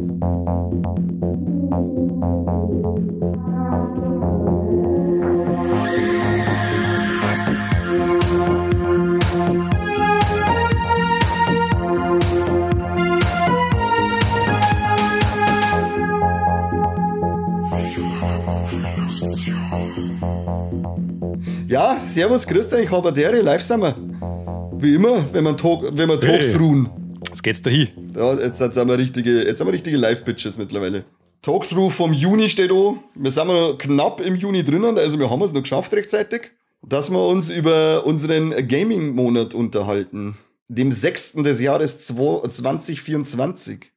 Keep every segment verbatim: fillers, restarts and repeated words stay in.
Ja, servus, grüß euch, Haberdere, live sind wir. Wie immer, wenn man, Talk, wenn man Talks Hey. ruhen. Jetzt geht's da hin. Ja, jetzt sind wir richtige, jetzt sind wir richtige Live-Bitches mittlerweile. Talksruh vom Juni steht an. Wir sind noch knapp im Juni drinnen, also wir haben es noch geschafft rechtzeitig, dass wir uns über unseren Gaming-Monat unterhalten. Dem sechsten des Jahres zwanzig vierundzwanzig.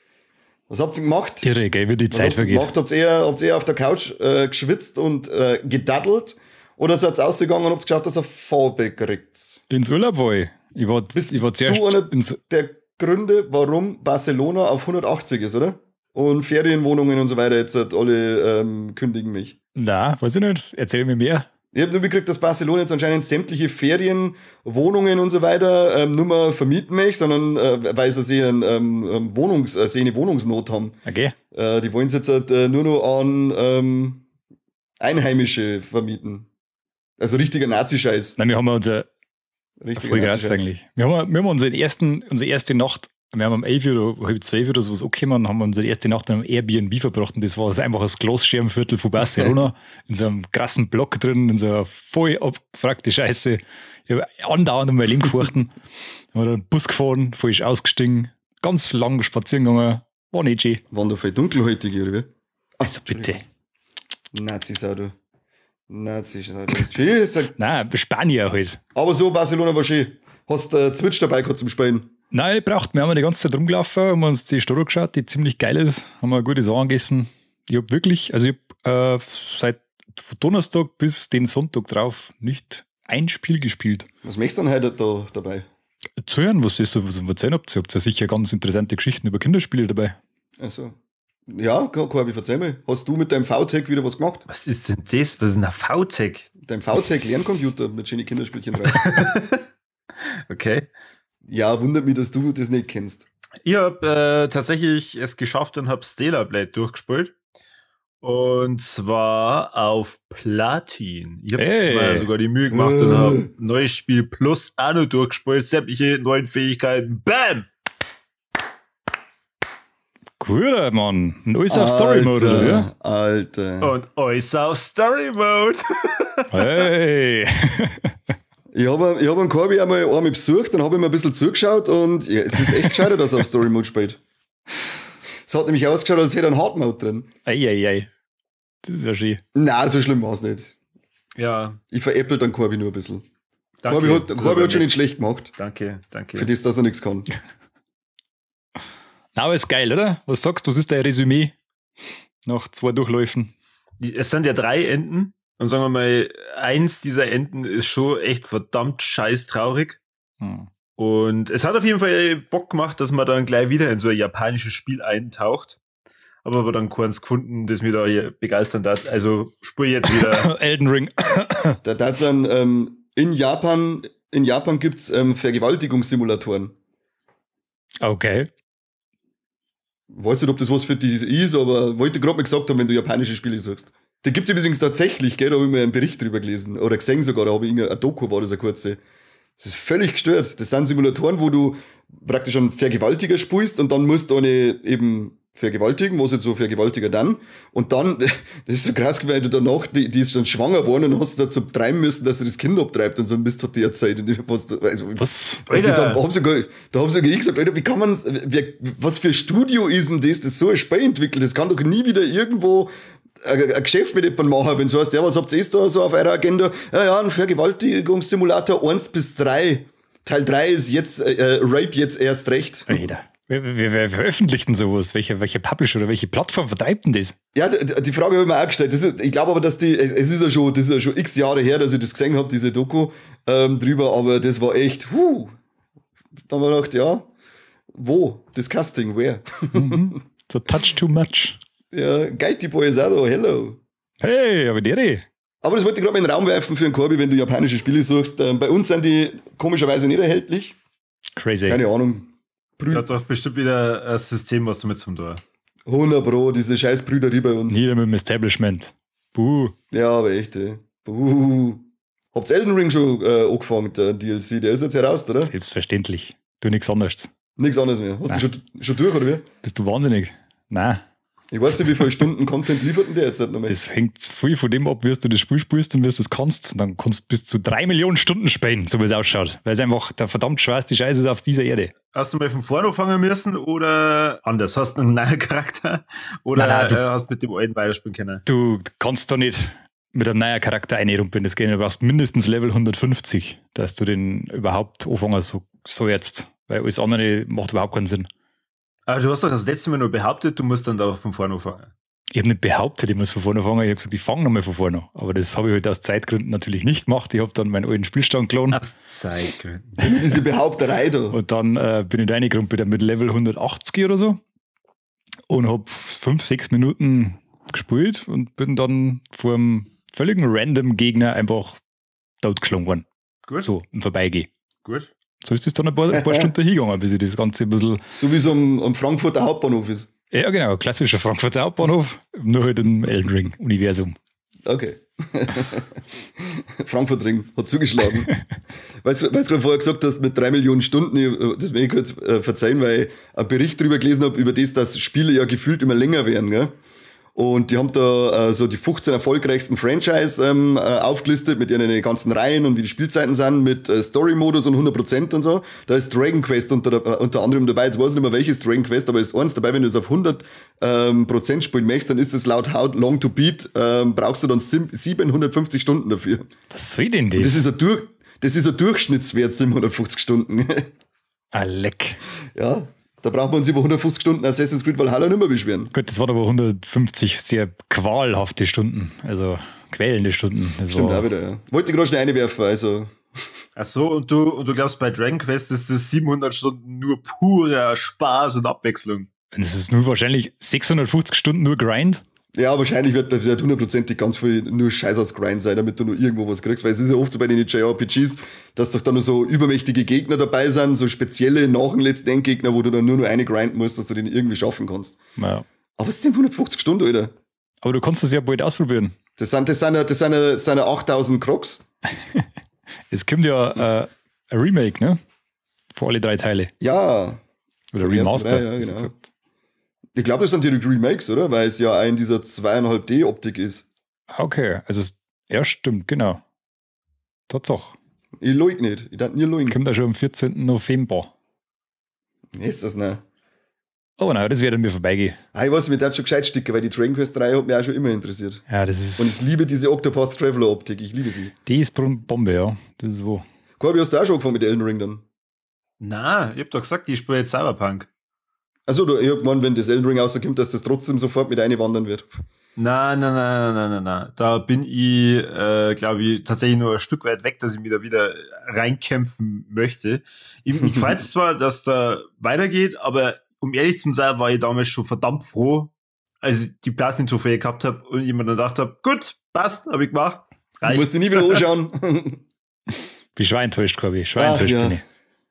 Was habt ihr gemacht? Irre, gell, wie die Was Zeit habt ihr vergeht. gemacht? Habt ihr eher, habt ihr eher auf der Couch äh, geschwitzt und äh, gedaddelt? Oder seid ihr ausgegangen und habt geschaut, dass ihr Fallback kriegt? Ins Urlaub war ich. Ich war, Bist ich war zuerst du einer ins, der Gründe, warum Barcelona auf hundertachtzig ist, oder? Und Ferienwohnungen und so weiter, jetzt halt alle ähm, kündigen mich. na, weiß ich nicht, erzähl mir mehr. Ich habe nur mitgekriegt, dass Barcelona jetzt anscheinend sämtliche Ferienwohnungen und so weiter ähm, nur mehr vermieten möchte, sondern äh, weil sie sich ein, ähm, Wohnungs, äh, sie eine Wohnungsnot haben. Okay. Äh, die wollen es jetzt halt, äh, nur noch an ähm, Einheimische vermieten. Also richtiger Nazi-Scheiß. Nein, wir haben unser, Richtiger voll krass Nazi-Scheiß. eigentlich. Wir haben, wir haben unseren ersten, unsere erste Nacht, wir haben um elf Uhr oder halb zwölf oder sowas angekommen und haben unsere erste Nacht in einem Airbnb verbracht und das war einfach das Glasscherbenviertel von Barcelona, in so einem krassen Block drin, in so einer voll abgefragte Scheiße. Ich habe andauernd um mein Leben gefurchten. Haben wir einen Bus gefahren, voll ist ausgestiegen, ganz lang spazieren gegangen, war nicht schön. Waren da voll dunkelhäutige, oder wie? Also bitte. Nazis-Sau, du. Nazis-Sau. du. Schön, ist ja- Nein, Spanier halt. Aber so, Barcelona war schön. Hast du äh, Switch dabei gehabt zum Spielen? Nein, braucht. Wir haben die ganze Zeit rumgelaufen, haben uns die Stadt angeschaut, die ziemlich geil ist, haben wir gute Sachen gegessen. Ich habe wirklich, also ich habe äh, seit von Donnerstag bis den Sonntag drauf nicht ein Spiel gespielt. Was möchtest du denn heute da dabei? Zu hören, was ist so, was ihr erzählen habt. Ihr habt ja sicher ganz interessante Geschichten über Kinderspiele dabei. Also. Ja, Corby, verzeih mal. Hast du mit deinem V-Tech wieder was gemacht? Was ist denn das? Was ist denn ein V-Tech? Dein V-Tech-Lerncomputer mit schönen Kinderspielchen drauf. Okay. Ja, wundert mich, dass du das nicht kennst. Ich habe äh, tatsächlich es geschafft und habe Stellar Blade durchgespielt. Und zwar auf Platin. Ich habe Hey. mir sogar die Mühe gemacht und habe neues Spiel plus auch noch durchgespielt. Sämtliche neuen Fähigkeiten. Bam! Cool, Mann. Ein alles auf Story Mode, oder? Ja? Alter. Und alles auf Story Mode. Hey. Ich habe ich hab einen Corby einmal einmal besucht, dann habe ich mir ein bisschen zugeschaut und ja, es ist echt gescheiter, dass er auf Story Mode spielt. Es hat nämlich ausgeschaut, als hätte er einen Hard Mode drin. Eieiei. Das ist ja schön. Nein, so schlimm war es nicht. Ja, Ich veräppel dann Corby nur ein bisschen. danke. Corby hat, Das ist Corby aber hat schon nett. nicht schlecht gemacht. Danke, danke. Für das, dass er nichts kann. Na, aber ist geil, oder? Was sagst du? Was ist dein Resümee nach zwei Durchläufen? Die- Es sind ja drei Enden. Und sagen wir mal, eins dieser Enden ist schon echt verdammt scheiß traurig. Hm. Und es hat auf jeden Fall Bock gemacht, dass man dann gleich wieder in so ein japanisches Spiel eintaucht. Aber aber dann keins gefunden, das mich da hier begeistern hat. Also spur jetzt wieder. Elden Ring. Da dazu dann, ähm, in Japan, in Japan gibt's ähm, Vergewaltigungssimulatoren. Okay. Weiß nicht, ob das was für dich ist, aber wollte gerade mal gesagt haben, wenn du japanische Spiele suchst. Die gibt's übrigens tatsächlich, gell? Da habe ich mal einen Bericht drüber gelesen. Oder gesehen sogar, da habe ich irgendein Doku, war das eine kurze. Das ist völlig gestört. Das sind Simulatoren, wo du praktisch einen Vergewaltiger spielst und dann musst du eine eben vergewaltigen, was jetzt so Vergewaltiger dann. Und dann, das ist so krass, weil du danach, die, die ist dann schwanger geworden und hast dazu treiben müssen, dass sie das Kind abtreibt und so ein Mist hat die erzählt. Und ich- Was, also, Was? also, Alter. da haben sogar, da haben sogar ich gesagt, Alter, wie kann man, wer, was für Studio ist denn das, das so ein Spiel entwickelt? Das kann doch nie wieder irgendwo ein, ein Geschäft mit jemandem machen, wenn so heißt, ja, was habt ihr jetzt da so auf eurer Agenda? Ja, ja, ein Vergewaltigungssimulator eins bis drei. Teil drei ist jetzt, äh, Rape jetzt erst recht. Alter. Wer, wer, wer veröffentlicht denn sowas? Welche, welche Publisher oder welche Plattform vertreibt denn das? Ja, die, die Frage habe ich mir auch gestellt. Das ist, ich glaube aber, dass die, es ist ja schon, das ist ja schon x Jahre her, dass ich das gesehen habe, diese Doku ähm, drüber, aber das war echt, huh. Da haben wir gedacht, ja, wo? Disgusting, where? So touch too much. Ja, Geiti Boy ist auch da, hello. Hey, aber der. Aber das wollte ich gerade mal in den Raum werfen für einen Corby, wenn du japanische Spiele suchst. Ähm, bei uns sind die komischerweise nicht erhältlich. Crazy. Keine Ahnung. Das hat doch bestimmt wieder ein System, was damit zum tun. hundert Pro, diese scheiß Brüderie bei uns. Nieder mit dem Establishment. Buh. Ja, aber echt, ey. Buh. Habt's Elden Ring schon äh, angefangen, der D L C? Der ist jetzt heraus, oder? Selbstverständlich. Du nichts anderes. Nichts anderes mehr. Hast Nein. du schon, schon durch, oder wie? Bist du wahnsinnig? Nein. Ich weiß nicht, wie viele Stunden Content liefert denn der jetzt halt nochmal? Das hängt viel von dem ab, wie du das Spiel spielst und wie du es kannst. Und dann kannst du bis zu drei Millionen Stunden spielen, so wie es ausschaut. Weil es einfach der verdammt schwerste Scheiß ist auf dieser Erde. Hast du mal von vorne anfangen müssen oder anders? Hast du einen neuen Charakter oder Nein, nein, du- äh, hast mit dem alten weiterspielen können? Du kannst da nicht mit einem neuen Charakter einrumpeln. Das geht nicht. Du brauchst mindestens Level hundertfünfzig, dass du den überhaupt anfangen so, so jetzt. Weil alles andere macht überhaupt keinen Sinn. Aber du hast doch das letzte Mal nur behauptet, du musst dann da von vorne anfangen. Ich habe nicht behauptet, ich muss von vorne anfangen. Ich habe gesagt, ich fange nochmal von vorne an. Aber das habe ich halt aus Zeitgründen natürlich nicht gemacht. Ich habe dann meinen alten Spielstand gelohnt. Aus Zeitgründen. Diese Behaupterei da. Und dann äh, bin ich da reingerumpelt mit Level hundertachtzig oder so. Und habe fünf, sechs Minuten gespielt und bin dann vor einem völligen random Gegner einfach totgeschlagen worden. Gut, So, im Vorbeigehen. gut. So ist es dann ein paar, ein paar Stunden hingegangen, bis ich das Ganze ein bisschen. So wie es am, am Frankfurter Hauptbahnhof ist. Ja, genau, klassischer Frankfurter Hauptbahnhof, nur halt im Elden Ring-Universum. Okay. Frankfurt Ring hat zugeschlagen. weil du gerade vorher gesagt hast, mit drei Millionen Stunden, ich, das will ich kurz äh, verzeihen, weil ich einen Bericht darüber gelesen habe, über das, dass Spiele ja gefühlt immer länger werden. Gell? Und die haben da äh, so die fünfzehn erfolgreichsten Franchise ähm, äh, aufgelistet mit ihren ganzen Reihen und wie die Spielzeiten sind, mit äh, Story-Modus und hundert Prozent und so. Da ist Dragon Quest unter, äh, unter anderem dabei. Jetzt weiß ich nicht mehr, welches Dragon Quest, aber es ist eins dabei, wenn du es auf hundert ähm, Prozent spielen möchtest, dann ist es laut How Long to Beat, ähm, brauchst du dann sim- siebenhundertfünfzig Stunden dafür. Was soll denn das? Das ist ein, Dur- das ist ein Durchschnittswert, siebenhundertfünfzig Stunden. Ah, leck. Ja, da braucht man uns über hundertfünfzig Stunden Assassin's Creed Valhalla nicht mehr beschweren. Gut, das waren aber hundertfünfzig sehr qualhafte Stunden, also quälende Stunden. Das Stimmt war, auch wieder, ja. Wollte ich gerade schnell einwerfen, also... Ach so, und du, und du glaubst, bei Dragon Quest ist das siebenhundert Stunden nur purer Spaß und Abwechslung. das ist nur wahrscheinlich sechshundertfünfzig Stunden nur Grind. Ja, wahrscheinlich wird das wird hundertprozentig ganz viel nur Scheiß aus Grind sein, damit du nur irgendwo was kriegst, weil es ist ja oft so bei den J R P Gs, dass doch dann nur so übermächtige Gegner dabei sind, so spezielle nach dem letzten Endgegner, wo du dann nur noch eine grinden musst, dass du den irgendwie schaffen kannst. Ja. Aber es sind hundertfünfzig Stunden, Alter. Aber du kannst das ja bald ausprobieren. Das sind, das sind, ja- das sind, ja- das sind ja achttausend Crocs. Es kommt ja äh, ein Remake, ne? Für alle drei Teile. Ja. Oder Von den ersten Remaster. drei, ja, besser genau. gesagt. Ich glaube, das sind die Remakes, oder? Weil es ja ein dieser zwei Komma fünf D Optik ist. Okay, also es- ja, stimmt, genau. Tatsache. Ich lüge nicht. Ich darf nie lügen. Kommt ja schon am vierzehnten November. Ist das nicht? Oh nein, das wird an mir vorbeigehen. Ah, ich weiß, mir das schon gescheit sticken, weil die Dragon Quest drei hat mich auch schon immer interessiert. Ja, das ist. Und ich liebe diese Octopath Traveler Optik. Ich liebe sie. die ist Bombe, ja. Das ist wo. Corby, hast du auch schon angefangen mit Elden Ring dann? Na, ich hab doch gesagt, ich spiele jetzt Cyberpunk. Also, du, ich hab gemeint, wenn das Elden Ring rauskommt, dass das trotzdem sofort mit einwandern wird. Nein, nein, nein, nein, nein, nein. Da bin ich, äh, glaube ich, tatsächlich nur ein Stück weit weg, dass ich mich da wieder reinkämpfen möchte. Ich, ich freue mich zwar, dass da weitergeht, aber um ehrlich zu sein, war ich damals schon verdammt froh, als ich die Platin-Trophäe gehabt habe und ich mir dann gedacht habe, gut, passt, habe ich gemacht. Du Reicht. musst dich nie wieder anschauen. Wie schwer enttäuscht, Corby. Schwer Ach, enttäuscht ja. bin ich.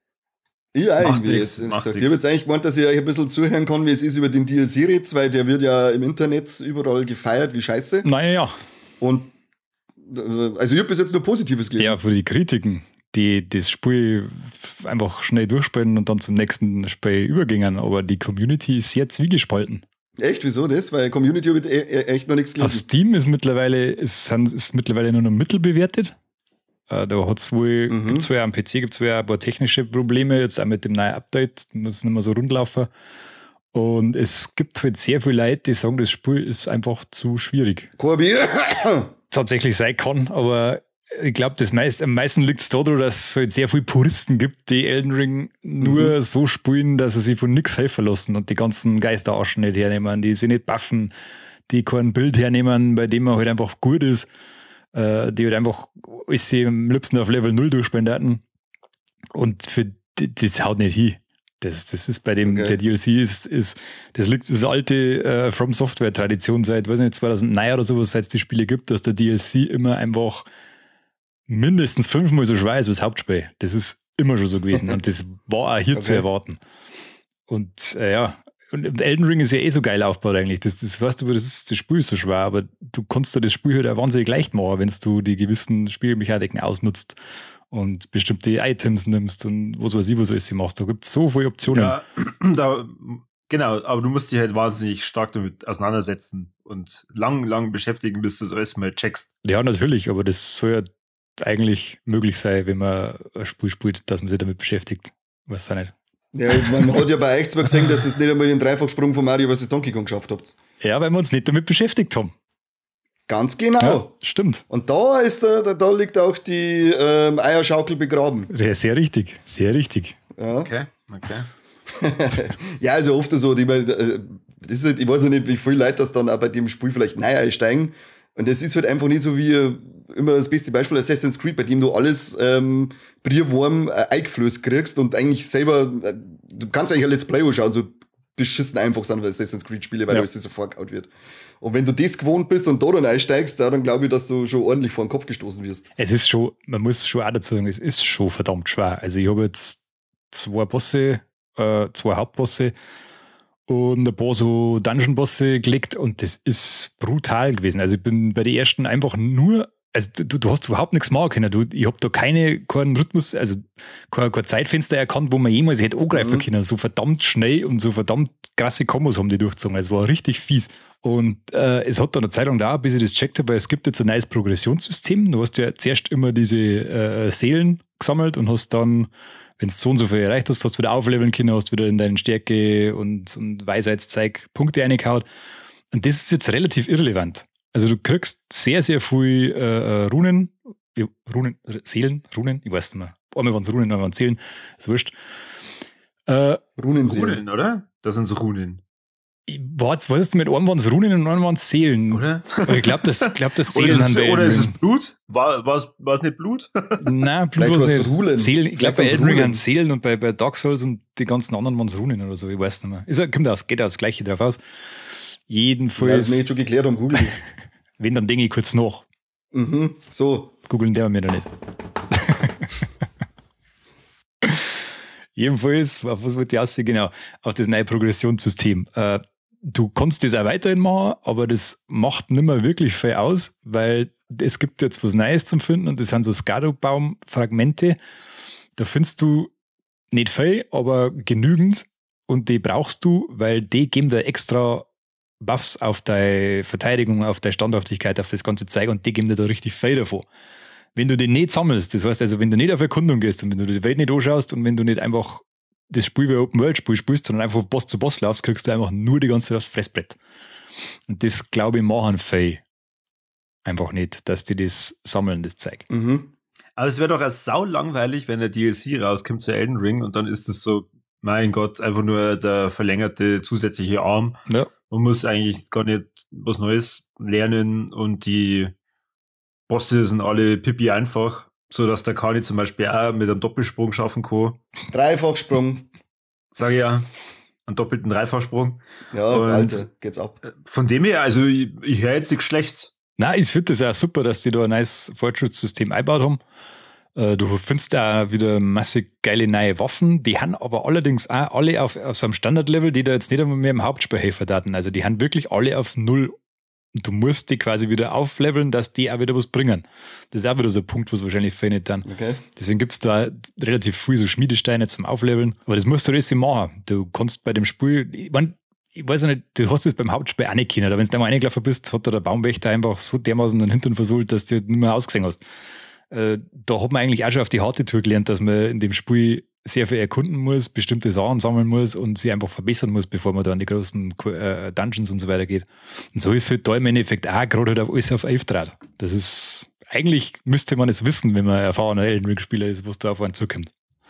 Ich Macht eigentlich. nix, Jetzt, ich macht sag, ich nix. habe jetzt eigentlich gemeint, dass ich euch ein bisschen zuhören kann, wie es ist über den D L C redet, weil der wird ja im Internet überall gefeiert, wie scheiße. Naja, ja. Und äh, also ich habe bis jetzt nur Positives gelesen. Ja, für die Kritiken, die das Spiel einfach schnell durchspielen und dann zum nächsten Spiel übergingen. Aber die Community ist sehr zwiegespalten. Echt, wieso das? Weil Community habe ich e- e- echt noch nichts Auf gelesen. Steam ist mittlerweile, ist, sind- ist mittlerweile nur noch mittelbewertet. Äh, Da hat's wohl, Mhm. gibt's wohl am P C gibt's wohl ein paar technische Probleme, jetzt auch mit dem neuen Update, muss nicht mehr so rund laufen. Und es gibt halt sehr viele Leute, die sagen, das Spiel ist einfach zu schwierig. Corby, Tatsächlich sein kann, aber ich glaube, das meist, am meisten liegt es daran, dass es halt sehr viele Puristen gibt, die Elden Ring nur Mhm. so spielen, dass sie sich von nichts helfen lassen und die ganzen Geisterarschen nicht hernehmen, die sie nicht buffen, die kein Bild hernehmen, bei dem man halt einfach gut ist, äh, die halt einfach alles sie am liebsten auf Level null durchspielen hätten. Und für die, das haut nicht hin. Das, das ist bei dem, Okay. der D L C ist, ist, das liegt, das ist alte äh, From Software Tradition seit, weiß nicht, zweitausendneun oder sowas, seit es die Spiele gibt, dass der D L C immer einfach mindestens fünfmal so schwer ist wie das Hauptspiel. Das ist immer schon so gewesen und das war auch hier zu Okay. erwarten. Und äh, ja, und Elden Ring ist ja eh so geil aufgebaut eigentlich. Das, das weißt du, das, ist, das Spiel ist so schwer, aber du kannst dir das Spiel halt auch wahnsinnig leicht machen, wenn du die gewissen Spielmechaniken ausnutzt und bestimmte Items nimmst und was weiß ich, was alles machst. Da gibt es so viele Optionen. Ja, da, genau, aber du musst dich halt wahnsinnig stark damit auseinandersetzen und lang, lang beschäftigen, bis du das alles mal checkst. Ja, natürlich, aber das soll ja eigentlich möglich sein, wenn man ein Spiel spielt, dass man sich damit beschäftigt. Weiß auch nicht. Ja, man hat ja bei euch zwar gesehen, dass ihr es nicht einmal den Dreifachsprung von Mario versus. Donkey Kong geschafft habt. Ja, weil wir uns nicht damit beschäftigt haben. Ganz genau. Ja, stimmt. Und da ist da, da, da liegt auch die ähm, Eierschaukel begraben. Ja, sehr richtig, sehr richtig. Ja. Okay, okay. Ja, also oft so, die, das ist halt, ich weiß nicht, wie viele Leute das dann auch bei dem Spiel vielleicht neu einsteigen. Und das ist halt einfach nicht so wie immer das beste Beispiel Assassin's Creed, bei dem du alles ähm, brierwarm äh, eingeflößt kriegst und eigentlich selber, äh, du kannst eigentlich ein Let's Play anschauen, so beschissen einfach sind Assassin's Creed Spiele, weil ja. alles so vorgehauen wird. Und wenn du das gewohnt bist und da dann einsteigst, dann glaube ich, dass du schon ordentlich vor den Kopf gestoßen wirst. Es ist schon, man muss schon auch dazu sagen, es ist schon verdammt schwer. Also ich habe jetzt zwei Bosse, äh, zwei Hauptbosse und ein paar so Dungeon-Bosse gelegt und das ist brutal gewesen. Also ich bin bei den ersten einfach nur, also du, du hast überhaupt nichts machen können. Du, ich habe da keine, keinen Rhythmus, also kein, kein Zeitfenster erkannt, wo man jemals hätte angreifen mhm. können. So verdammt schnell und so verdammt krasse Kombos haben die durchgezogen. Es war richtig fies. Und äh, es hat dann eine Zeit lang gedauert, bis ich das checkt habe, weil es gibt jetzt ein neues Progressionssystem. Du hast ja zuerst immer diese äh, Seelen gesammelt und hast dann, wenn du so und so viel erreicht hast, hast du wieder aufleveln können, hast wieder in deine Stärke und, und Weisheitszeug Punkte reingehauen. Und das ist jetzt relativ irrelevant. Also du kriegst sehr, sehr viel äh, Runen, ja, Runen, Seelen, Runen, ich weiß nicht mehr. Einmal waren es Runen, einmal waren es Seelen, ist wurscht. Äh, Runenseelen. Runen, oder? Das sind so Runen. Ich war jetzt, weißt du, mit einem waren es Runen und einem waren es Seelen. Oder? Aber ich glaube, das, glaub, das Seelen oder haben ist es, bei oder Elden ist es Ring. Blut? War, war, es, war es nicht Blut? Nein, Blut Vielleicht war war es nicht. Rulen. Seelen. Ich glaube, Vielleicht bei waren's Elden Ring Runen. waren Seelen und bei, bei Dark Souls und die ganzen anderen waren es Runen oder so. Ich weiß nicht mehr. Ist, kommt aus, geht aufs Gleiche drauf aus. Weil Jedenfalls, das wir jetzt schon geklärt haben, google das. wenn, dann denke ich kurz nach. Mhm, so. Googeln der mir da nicht. Jedenfalls, auf was wollte ich aussehen? Genau, auf das neue Progressionssystem. Äh, du kannst das auch weiterhin machen, aber das macht nicht mehr wirklich viel aus, weil es gibt jetzt was Neues zum Finden und das sind so Skado-Baum-Fragmente. Da findest du nicht viel, aber genügend und die brauchst du, weil die geben dir extra Buffs auf deine Verteidigung, auf deine Standhaftigkeit, auf das ganze Zeug und die geben dir da richtig viel davon. Wenn du den nicht sammelst, das heißt also, wenn du nicht auf Erkundung gehst und wenn du die Welt nicht anschaust und wenn du nicht einfach das Spiel wie Open World Spiel spielst, sondern einfach Boss zu Boss laufst, kriegst du einfach nur die ganze Zeit aufs Fressbrett. Und das, glaube ich, machen viele einfach nicht, dass die das sammeln, das Zeug. Mhm. Aber es wäre doch erst sau langweilig, wenn der D L C rauskommt zu Elden Ring und dann ist es so, mein Gott, einfach nur der verlängerte zusätzliche Arm. Ja. Man muss eigentlich gar nicht was Neues lernen und die Bosse sind alle pipi einfach, so dass der Kani zum Beispiel auch mit einem Doppelsprung schaffen kann. Dreifachsprung. Sag ich ja, einen doppelten Dreifachsprung. Ja, Und Alter, geht's ab. Von dem her, also ich, ich höre jetzt nichts Schlechtes. Nein, ich finde das auch super, dass die da ein neues Fortschrittssystem eingebaut haben. Äh, Du findest da wieder massig geile neue Waffen, die haben aber allerdings auch alle auf, auf so einem Standardlevel, die da jetzt nicht einmal mehr im Hauptspiel helfen daten. Also die haben wirklich alle auf null. Und du musst die quasi wieder aufleveln, dass die auch wieder was bringen. Das ist auch wieder so ein Punkt, was wahrscheinlich viele nicht dann. Okay. Deswegen gibt es da relativ viel so Schmiedesteine zum Aufleveln. Aber das musst du alles machen. Du kannst bei dem Spiel, ich, mein, ich weiß ja nicht, du hast das beim Hauptspiel auch nicht können. Aber wenn du da mal reingelaufen bist, hat da der Baumwächter einfach so dermaßen den Hintern versohlt, dass du nicht mehr ausgesehen hast. Äh, da hat man eigentlich auch schon auf die harte Tour gelernt, dass man in dem Spiel sehr viel erkunden muss, bestimmte Sachen sammeln muss und sie einfach verbessern muss, bevor man da an die großen äh, Dungeons und so weiter geht. Und so ist es halt da im Endeffekt auch gerade halt auf alles auf elf Draht. Das ist, eigentlich müsste man es wissen, wenn man erfahrener Elden Ring-Spieler ist, was da auf einen zukommt.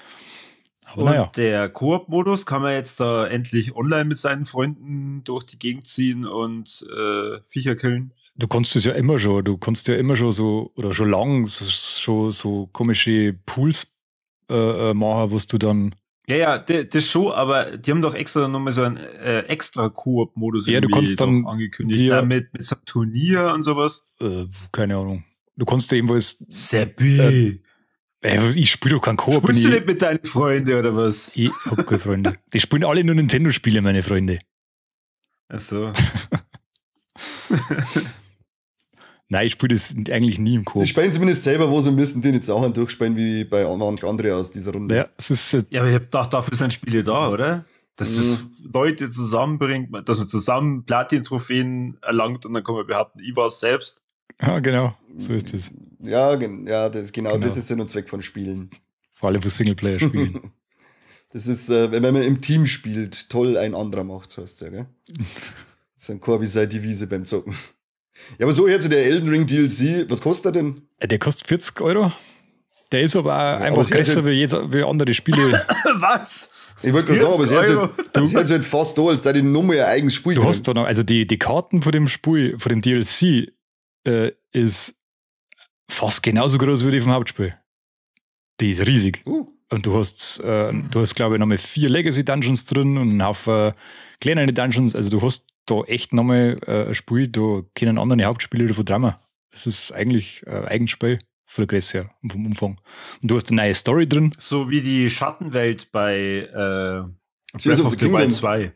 Aber Und naja. der Koop-Modus kann man jetzt da endlich online mit seinen Freunden durch die Gegend ziehen und äh, Viecher killen. Du kannst es ja immer schon, du kannst ja immer schon so, oder schon lang, so, schon so komische Pools äh, machen, wo du dann. Ja, ja, d- das schon, aber die haben doch extra nochmal so einen äh, extra Koop-Modus Ja, du kannst dann angekündigt. dir- Da mit, mit so einem Turnier und sowas. Äh, keine Ahnung. Du kannst ja ebenfalls. Seppi! Äh, ich spiele doch keinen Koop. Spielst du ich- nicht mit deinen Freunden oder was? Ich hab keine Freunde. Die spielen alle nur Nintendo-Spiele, meine Freunde. Ach so. Nein, ich spiele das eigentlich nie im Koop. Sie spielen zumindest selber, wo sie müssen, die nicht Sachen durchspielen wie bei manch andere aus dieser Runde. Ja, es ist, äh, Ja, aber ich hab gedacht, dafür sind Spiele da, oder? Dass das Leute zusammenbringt, dass man zusammen Platin-Trophäen erlangt und dann kann man behaupten, ich war es selbst. ja, genau, so ist es. Ja, gen- ja das, genau, Genau. das ist Sinn und Zweck von Spielen. Vor allem für Singleplayer-Spielen. Das ist, äh, wenn man im Team spielt, toll ein anderer macht, so heißt es ja, gell? Das ist ein Corby seine Devise beim Zocken. Ja, aber so jetzt der Elden Ring D L C, was kostet er denn? Äh, Der kostet vierzig Euro. Der ist aber auch aber einfach sie hat größer ja- wie, jetzt, wie andere Spiele. Was? Ich wollte gerade sagen, aber sie hat Euro? halt, sie hat halt fast da, als da die Nummer ihr eigenes Spiel Du drin. hast da noch, also die, die Karten von dem Spiel, von dem D L C, äh, ist fast genauso groß wie die vom Hauptspiel. Die ist riesig. Uh, Und du hast, äh, du hast, glaube ich, nochmal vier Legacy Dungeons drin und einen Haufen kleinere Dungeons. Also du hast da echt nochmal äh, ein Spiel, da können andere Hauptspiele davon Drama. Das ist eigentlich äh, ein eigenes Spiel von der Größe her und vom Umfang. Und du hast eine neue Story drin. So wie die Schattenwelt bei äh, Tears Breath of of the the Wild Kingdom. zwei.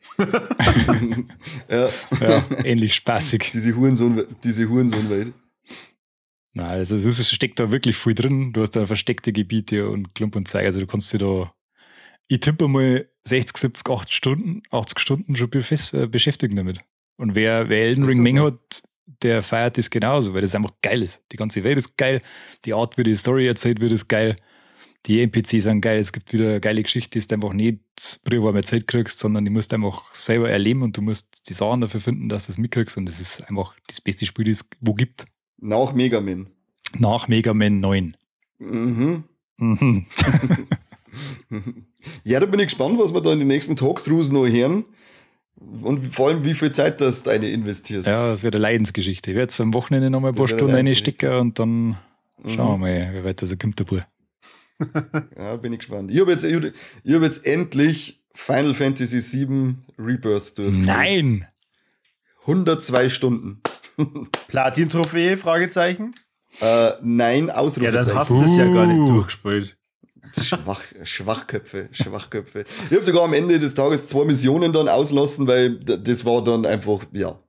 ja, Ja, ähnlich spaßig. diese Hurensohn, diese Hurensohnwelt. Nein, also es ist, es steckt da wirklich viel drin. Du hast da versteckte Gebiete und Klump und Zeig. Also du kannst dir da, ich tippe mal sechzig, siebzig, achtzig Stunden, achtzig Stunden schon befest, äh, beschäftigen damit. Und wer, wer Elden Das Ring ist Menge nett. hat, der feiert das genauso, weil das einfach geil ist. Die ganze Welt ist geil, die Art, wie die Story erzählt wird, ist geil. Die N P Cs sind geil, es gibt wieder eine geile Geschichte, die du einfach nicht privat erzählt kriegst, sondern die musst du einfach selber erleben und du musst die Sachen dafür finden, dass du es mitkriegst und das ist einfach das beste Spiel, das es wo gibt. Nach Mega Man. Nach Mega Man neun. Mhm. Mhm. Ja, da bin ich gespannt, was wir da in den nächsten Talkthroughs noch hören. Und vor allem, wie viel Zeit das du eine investierst. Ja, das wird eine Leidensgeschichte. Ich werde jetzt am Wochenende noch mal ein Das paar wird Stunden eine reinstecken und dann schauen Mhm. wir mal, wie weit das kommt, der Bub. Ja, bin ich gespannt. Ich habe jetzt, ich hab jetzt endlich Final Fantasy sieben Rebirth durch. Nein! hundertzwei Stunden. Platin-Trophäe? Fragezeichen? Äh, nein, Ja, Ausrufezeichen. dann hast du es ja gar nicht Uh. durchgespielt. Schwach, Schwachköpfe, Schwachköpfe. Ich habe sogar am Ende des Tages zwei Missionen dann auslassen, weil d- das war dann einfach, ja.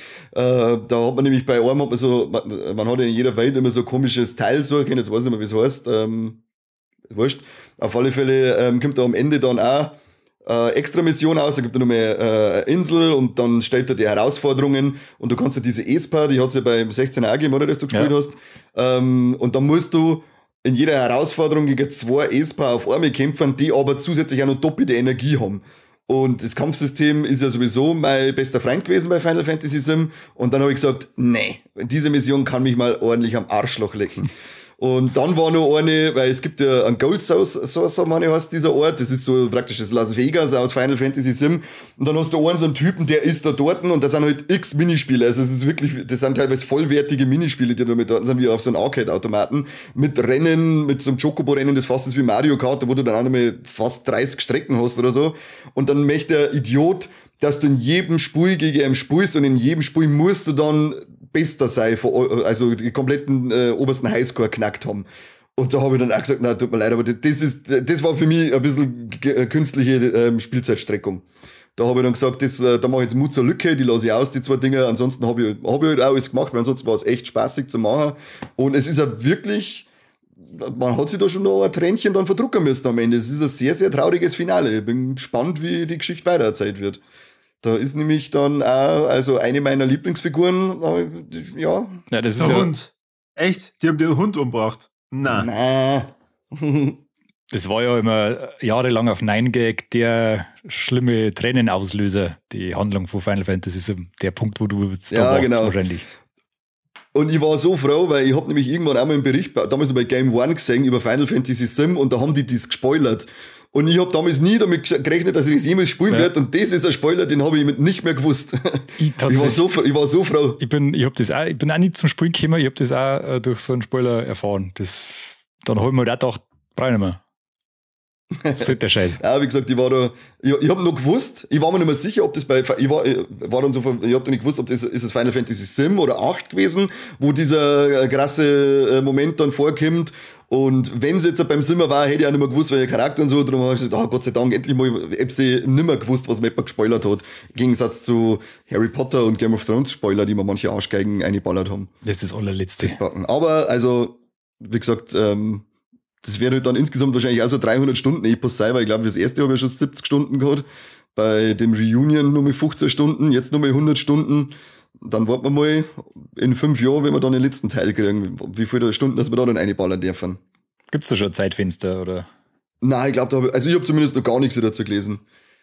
äh, da hat man nämlich bei einem, hat man so, man, man hat ja in jeder Welt immer so ein komisches Teil suchen, jetzt weiß ich nicht mehr, wie es heißt. Ähm, wurscht. Auf alle Fälle ähm, kommt da am Ende dann auch äh, extra Mission aus, da gibt er noch mal äh, eine Insel und dann stellt er die Herausforderungen und du kannst ja diese E S P A, die hat es ja beim sechzehner auch gegeben, oder, dass du gespielt Ja. hast. Ähm, und dann musst du in jeder Herausforderung gegen zwei E S P A auf Arme kämpfen, die aber zusätzlich auch noch doppelte Energie haben. Und das Kampfsystem ist ja sowieso mein bester Freund gewesen bei Final Fantasy sieben. Und dann habe ich gesagt, nee, diese Mission kann mich mal ordentlich am Arschloch lecken. Und dann war noch eine, weil es gibt ja einen Gold Saucer, meine heißt dieser Ort, das ist so praktisch das Las Vegas aus Final Fantasy sieben. Und dann hast du einen so einen Typen, der ist da dort und da sind halt x Minispiele. Also es ist wirklich, das sind teilweise vollwertige Minispiele, die da mit dort sind, wie auf so einem Arcade-Automaten. Mit Rennen, mit so einem Chocobo-Rennen, das fast ist wie Mario Kart, wo du dann auch noch mal fast dreißig Strecken hast oder so. Und dann möchte der Idiot, dass du in jedem Spiel gegen ihn spielst und in jedem Spiel musst du dann Bester sein, von, also die kompletten äh, obersten Highscore knackt haben. Und da habe ich dann auch gesagt, na, tut mir leid, aber das ist, das war für mich ein bisschen g- künstliche ähm, Spielzeitstreckung. Da habe ich dann gesagt, das, äh, da mache ich jetzt Mut zur Lücke, die lasse ich aus, die zwei Dinge. Ansonsten habe ich, hab ich halt auch alles gemacht, weil ansonsten war es echt spaßig zu machen. Und es ist ja wirklich, man hat sich da schon noch ein Tränchen dann verdrucken müssen am Ende. Es ist ein sehr, sehr trauriges Finale. Ich bin gespannt, wie die Geschichte weitererzählt wird. Da ist nämlich dann auch, also eine meiner Lieblingsfiguren, äh, ja. Ja, das ist Der ja, Hund. Echt? Die haben den Hund umgebracht. Na. Na. das war ja immer jahrelang auf neun Gag der schlimme Tränenauslöser, die Handlung von Final Fantasy sieben. Der Punkt, wo du jetzt da Ja, warst genau. wahrscheinlich. Und ich war so froh, weil ich habe nämlich irgendwann auch mal einen Bericht, damals noch bei Game One gesehen, über Final Fantasy sieben und da haben die das gespoilert. Und ich habe damals nie damit gerechnet, dass ich das jemals spielen Ja. werde. Und das ist ein Spoiler, den habe ich nicht mehr gewusst. Ich, Ich war so, froh- ich war so froh. ich bin, ich hab das auch, ich bin auch nicht zum Spielen gekommen, ich habe das auch äh, durch so einen Spoiler erfahren. Das, dann habe ich mir halt auch gedacht, brauche ich nicht mehr. Das ist halt der Scheiß. Ja, wie gesagt, ich war da, ich, ich habe noch gewusst, ich war mir nicht mehr sicher, ob das bei, ich war, ich war dann so, ich habe da nicht gewusst, ob das, ist das Final Fantasy sieben oder acht gewesen, wo dieser äh, krasse äh, Moment dann vorkommt. Und wenn es jetzt beim Simmer war, hätte ich auch nicht mehr gewusst, welcher Charakter und so. Darum habe ich gesagt, oh, Gott sei Dank, endlich mal, ich hab sie nicht mehr gewusst, was mir jemand gespoilert hat. Im Gegensatz zu Harry Potter und Game of Thrones Spoiler, die mir manche Arschgeigen eingeballert haben. Das ist das allerletzte. Das Backen. Aber, also, wie gesagt, ähm, das wäre halt dann insgesamt wahrscheinlich auch so dreihundert Stunden Epos sein, weil ich glaube, das erste habe ich schon siebzig Stunden gehabt. Bei dem Reunion nur mit fünfzehn Stunden, jetzt nur mit hundert Stunden. Dann warten wir mal in fünf Jahren, wenn wir dann den letzten Teil kriegen, wie viele Stunden, dass wir da dann einballern dürfen. Gibt's da schon ein Zeitfenster, oder? Nein, ich glaube, da habe ich, also ich habe zumindest noch gar nichts dazu gelesen.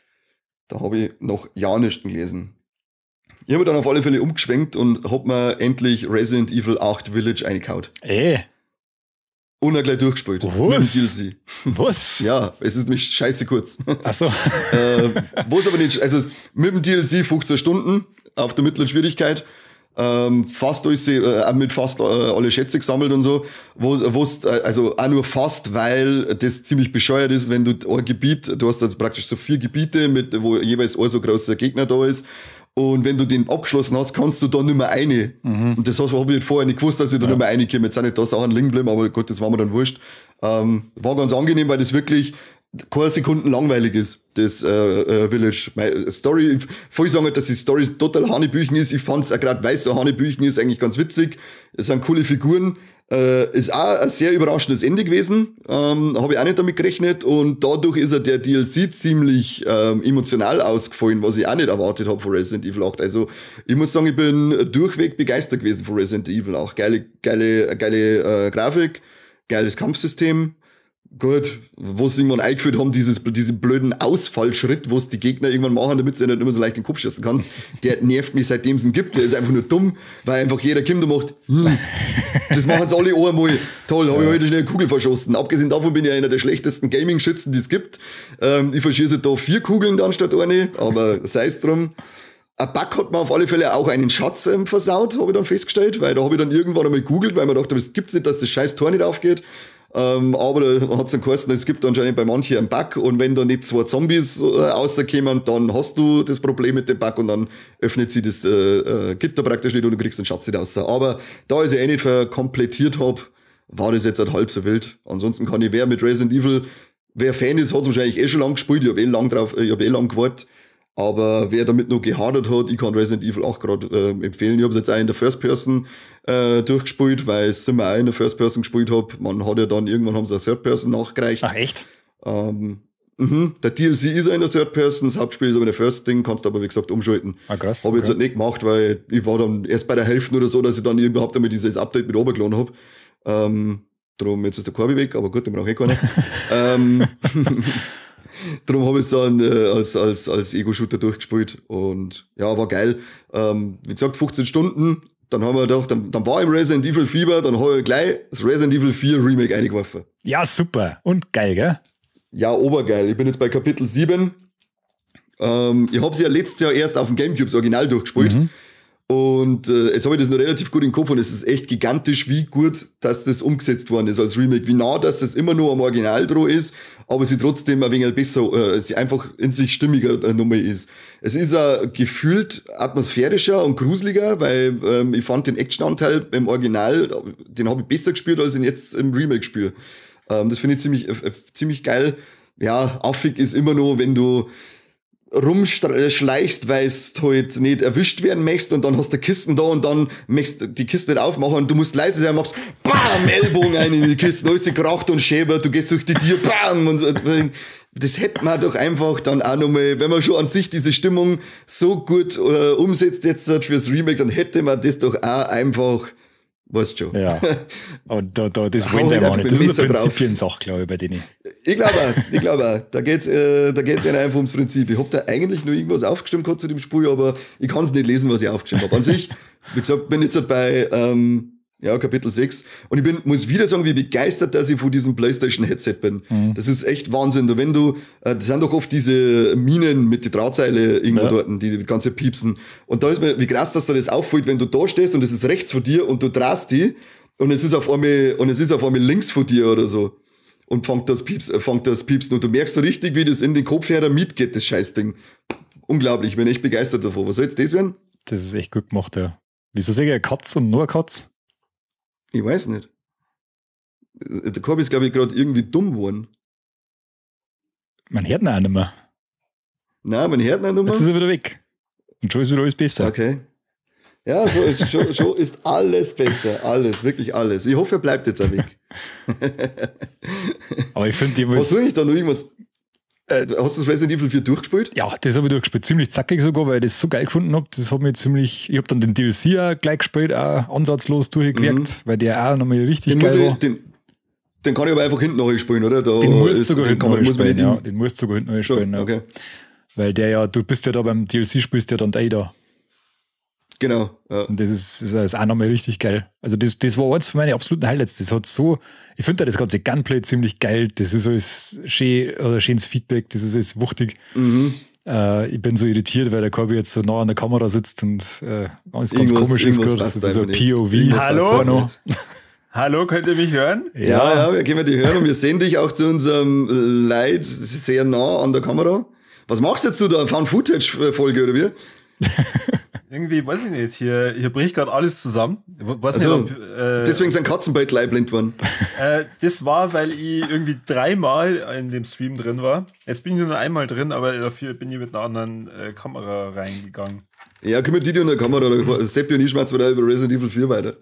Da habe ich noch ja nichts gelesen. Ich habe dann auf alle Fälle umgeschwenkt und habe mir endlich Resident Evil acht Village eingehauen. Ey. Und dann gleich durchgespielt. Was? Mit dem D L C. Was? Ja, es ist nämlich scheiße kurz. Ach so. äh, was aber nicht, also mit dem D L C fünfzehn Stunden auf der mittleren Schwierigkeit. Ähm, fast alles, äh, mit fast äh, alle Schätze gesammelt und so, wo, wo's, äh, also auch nur fast, weil das ziemlich bescheuert ist, wenn du ein Gebiet, du hast also praktisch so vier Gebiete, mit, wo jeweils ein so großer Gegner da ist, und wenn du den abgeschlossen hast, kannst du da nicht mehr rein. Mhm. Und das habe ich vorher nicht gewusst, dass ich da ja. nicht mehr reinkomme. Jetzt sind nicht da Sachen liegen geblieben, aber gut, das war mir dann wurscht. Ähm, war ganz angenehm, weil das wirklich keine Sekunden langweilig ist, das äh, äh, Village. Meine Story, voll sagen, dass die Story total Hanebüchen ist. Ich fand's auch gerade, weil es so Hanebüchen ist, eigentlich ganz witzig. Es sind coole Figuren. Äh, ist auch ein sehr überraschendes Ende gewesen. Ähm, habe ich auch nicht damit gerechnet. Und dadurch ist ja der D L C ziemlich ähm, emotional ausgefallen, was ich auch nicht erwartet habe von Resident Evil acht. Also ich muss sagen, ich bin durchweg begeistert gewesen von Resident Evil acht. Geile, geile, geile äh, Grafik, geiles Kampfsystem. Gut, wo sie irgendwann eingeführt haben, dieses, diesen blöden Ausfallschritt, wo es die Gegner irgendwann machen, damit sie nicht immer so leicht den Kopf schießen kannst, der nervt mich, seitdem es ihn gibt. Der ist einfach nur dumm, weil einfach jeder kommt und macht, hm, das machen sie alle einmal. Toll, habe ja. ich heute schnell eine Kugel verschossen. Abgesehen davon bin ich einer der schlechtesten Gaming-Schützen, die es gibt. Ähm, ich verschieße da vier Kugeln dann statt eine, aber sei es drum. Ein Bug hat mir auf alle Fälle auch einen Schatz ähm, versaut, habe ich dann festgestellt, weil da habe ich dann irgendwann einmal gegoogelt, weil man dachte, es gibt's nicht, dass das scheiß Tor nicht aufgeht. Ähm, aber da hat's dann geheißen, es gibt anscheinend bei manchen einen Bug, und wenn da nicht zwei Zombies äh, rauskommen, dann hast du das Problem mit dem Bug und dann öffnet sich das äh, äh, Gitter praktisch nicht und du kriegst den Schatz nicht raus. Aber da ich es ja eh nicht verkomplettiert habe, war das jetzt halt halb so wild. Ansonsten kann ich, wer mit Resident Evil, wer Fan ist, hat's wahrscheinlich eh schon lang gespielt, ich habe eh lang drauf, ich habe eh lang gewartet. Aber wer damit noch gehadert hat, ich kann Resident Evil auch gerade äh, empfehlen. Ich habe es jetzt auch in der First Person äh, durchgespielt, weil ich immer auch in der First Person gespielt habe. Man hat ja dann, irgendwann haben sie eine Third Person nachgereicht. Ach echt? Ähm, mhm. Der D L C ist ja in der Third Person, das Hauptspiel ist aber in der First Ding, kannst du aber wie gesagt umschalten. Ah krass. Habe ich okay. jetzt halt nicht gemacht, weil ich war dann erst bei der Hälfte oder so, dass ich dann überhaupt damit dieses Update mit runtergeladen habe. Ähm, darum, jetzt ist der Korbi weg, aber gut, den brauche ich gar nicht. ähm, Darum habe ich es dann äh, als, als, als Ego-Shooter durchgespielt und ja, war geil. Ähm, wie gesagt, fünfzehn Stunden, dann haben wir gedacht, dann, dann war im Resident Evil Fieber, dann habe ich gleich das Resident Evil vier Remake eingeworfen. Ja, super. Und geil, gell? Ja, obergeil. Ich bin jetzt bei Kapitel sieben. Ähm, ich habe sie ja letztes Jahr erst auf dem Gamecube das Original durchgespielt. Mhm. Und äh, jetzt habe ich das noch relativ gut im Kopf und es ist echt gigantisch, wie gut, dass das umgesetzt worden ist als Remake. Wie nah, dass das immer nur am Original drauf ist, aber sie trotzdem ein wenig besser, äh, sie einfach in sich stimmiger äh, Nummer ist. Es ist äh, gefühlt atmosphärischer und gruseliger, weil ähm, ich fand den Actionanteil im Original, den habe ich besser gespürt, als ich ihn jetzt im Remake spüre. Ähm, das finde ich ziemlich, äh, ziemlich geil. Ja, affig ist immer nur, wenn du rumschleichst, weil es halt nicht erwischt werden möchtest und dann hast du Kisten da und dann möchtest du die Kiste nicht aufmachen und du musst leise sein und machst BAM! Ellbogen ein in die Kiste, alles kracht und schäbert, du gehst durch die Tür, BAM! Und so. Das hätte man doch einfach dann auch nochmal, wenn man schon an sich diese Stimmung so gut äh, umsetzt jetzt fürs Remake, dann hätte man das doch auch einfach, weißt schon. Ja, und da, da, das wollen sie einfach nicht. Das ist eine Prinzipiensache, glaube ich, bei denen. Ich glaube auch, ich glaube auch. Da geht's, äh, da geht's ihnen einfach ums Prinzip. Ich hab da eigentlich nur irgendwas aufgeschrieben gehabt zu dem Spiel, aber ich kann es nicht lesen, was ich aufgeschrieben habe. An sich, wie gesagt, bin jetzt halt bei, ähm, ja, Kapitel sechs. Und ich bin, muss wieder sagen, wie begeistert, dass ich von diesem PlayStation-Headset bin. Mhm. Das ist echt Wahnsinn. Wenn du, äh, das sind doch oft diese Minen mit die Drahtseile irgendwo ja. dort, die, die ganze piepsen. Und da ist mir, wie krass, dass dir das auffällt, wenn du da stehst und es ist rechts von dir und du drehst die und es ist auf einmal, und es ist auf einmal links von dir oder so. und fängt das Pieps, äh, fängt das Piepsen. Und du merkst so richtig, wie das in den Kopf her mitgeht, das Scheißding. Unglaublich, ich bin echt begeistert davon. Was soll jetzt das werden? Das ist echt gut gemacht, ja. Wieso sage ich eine Katz und nur eine Katz? Ich weiß nicht. Der Korb ist, glaube ich, gerade irgendwie dumm geworden. Man hört ihn auch nicht mehr. Nein, man hört ihn nicht mehr. Jetzt ist er wieder weg. Und schon ist wieder alles besser. Okay. Ja, so ist, schon, schon ist alles besser. Alles, wirklich alles. Ich hoffe, er bleibt jetzt auch weg. Aber ich finde, die Was soll ich da noch irgendwas? Äh, hast du das Resident Evil vier durchgespielt? Ja, das habe ich durchgespielt. Ziemlich zackig sogar, weil ich das so geil gefunden habe. Das hat mich ziemlich. Ich habe dann den D L C auch gleich gespielt, auch ansatzlos durchgewirkt, mhm. weil der auch nochmal richtig den geil ich, war. Den, den kann ich aber einfach hinten noch spielen, oder? Da den musst ist, sogar den hinten noch muss spielen, ja. Den musst du sogar hinten noch spielen, ja. Okay. Weil der ja, du bist ja da beim D L C, spielst ja dann Ada. Genau. Ja. Und das ist, ist, ist auch nochmal richtig geil. Also das, das war eins von meinen absoluten Highlights. Das hat so, ich finde das ganze Gunplay ziemlich geil. Das ist alles schön, oder schönes Feedback, das ist alles wuchtig. Mhm. Äh, ich bin so irritiert, weil der Corby jetzt so nah an der Kamera sitzt und äh, alles ganz komisch ist gerade. Das ist so P O V. Hallo? Hallo, könnt ihr mich hören? Ja, ja, ja, wir können wir dich hören und wir sehen dich auch zu unserem Live sehr nah an der Kamera. Was machst du jetzt, du da? Found-Footage-Folge oder wie? Irgendwie, weiß ich nicht, hier, hier bricht gerade alles zusammen. Weiß also, nicht, ob, äh, deswegen sind Katzenbeitel einblendet worden. Äh, das war, weil ich irgendwie dreimal in dem Stream drin war. Jetzt bin ich nur einmal drin, aber dafür bin ich mit einer anderen äh, Kamera reingegangen. Ja, können wir die in der Kamera, Seppi und ich schmerzen wir da über Resident Evil vier weiter.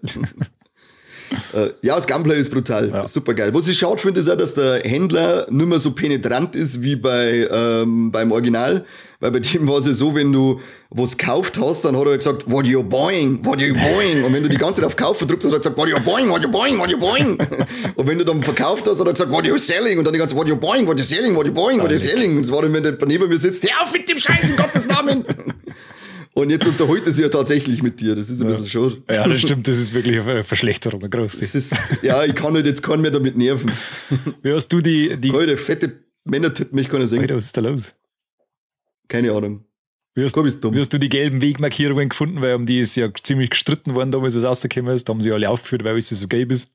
äh, ja, das Gunplay ist brutal, ja. Super geil. Was ich schade finde, ist auch, dass der Händler nicht mehr so penetrant ist wie bei ähm, beim Original. Weil bei dem war es ja so, wenn du was gekauft hast, dann hat er gesagt, what you buying, what you buying. Und wenn du die ganze Zeit auf Kaufen drückst, hat er gesagt, what you buying, what you buying, what you buying. Und wenn du dann verkauft hast, hat er gesagt, what you selling. Und dann die ganze Zeit, what you buying, what you selling, what you buying, what you selling. Und das war dann, wenn der neben mir sitzt, hör auf mit dem Scheiß, in Gottes Namen. Und jetzt unterhält er sich ja tatsächlich mit dir. Das ist ein ja. bisschen schade. Ja, das stimmt. Das ist wirklich eine Verschlechterung, eine große. Das ist, ja, ich kann halt jetzt keinen mehr damit nerven. Wie hast du die... die Alter, fette Männer-Titten, mich keiner sehen. Alter, was ist da los? Keine Ahnung. Wie hast, wie hast du die gelben Wegmarkierungen gefunden? Weil um die ist ja ziemlich gestritten worden damals, was rausgekommen ist. Da haben sie alle aufgeführt, weil alles so gelb ist.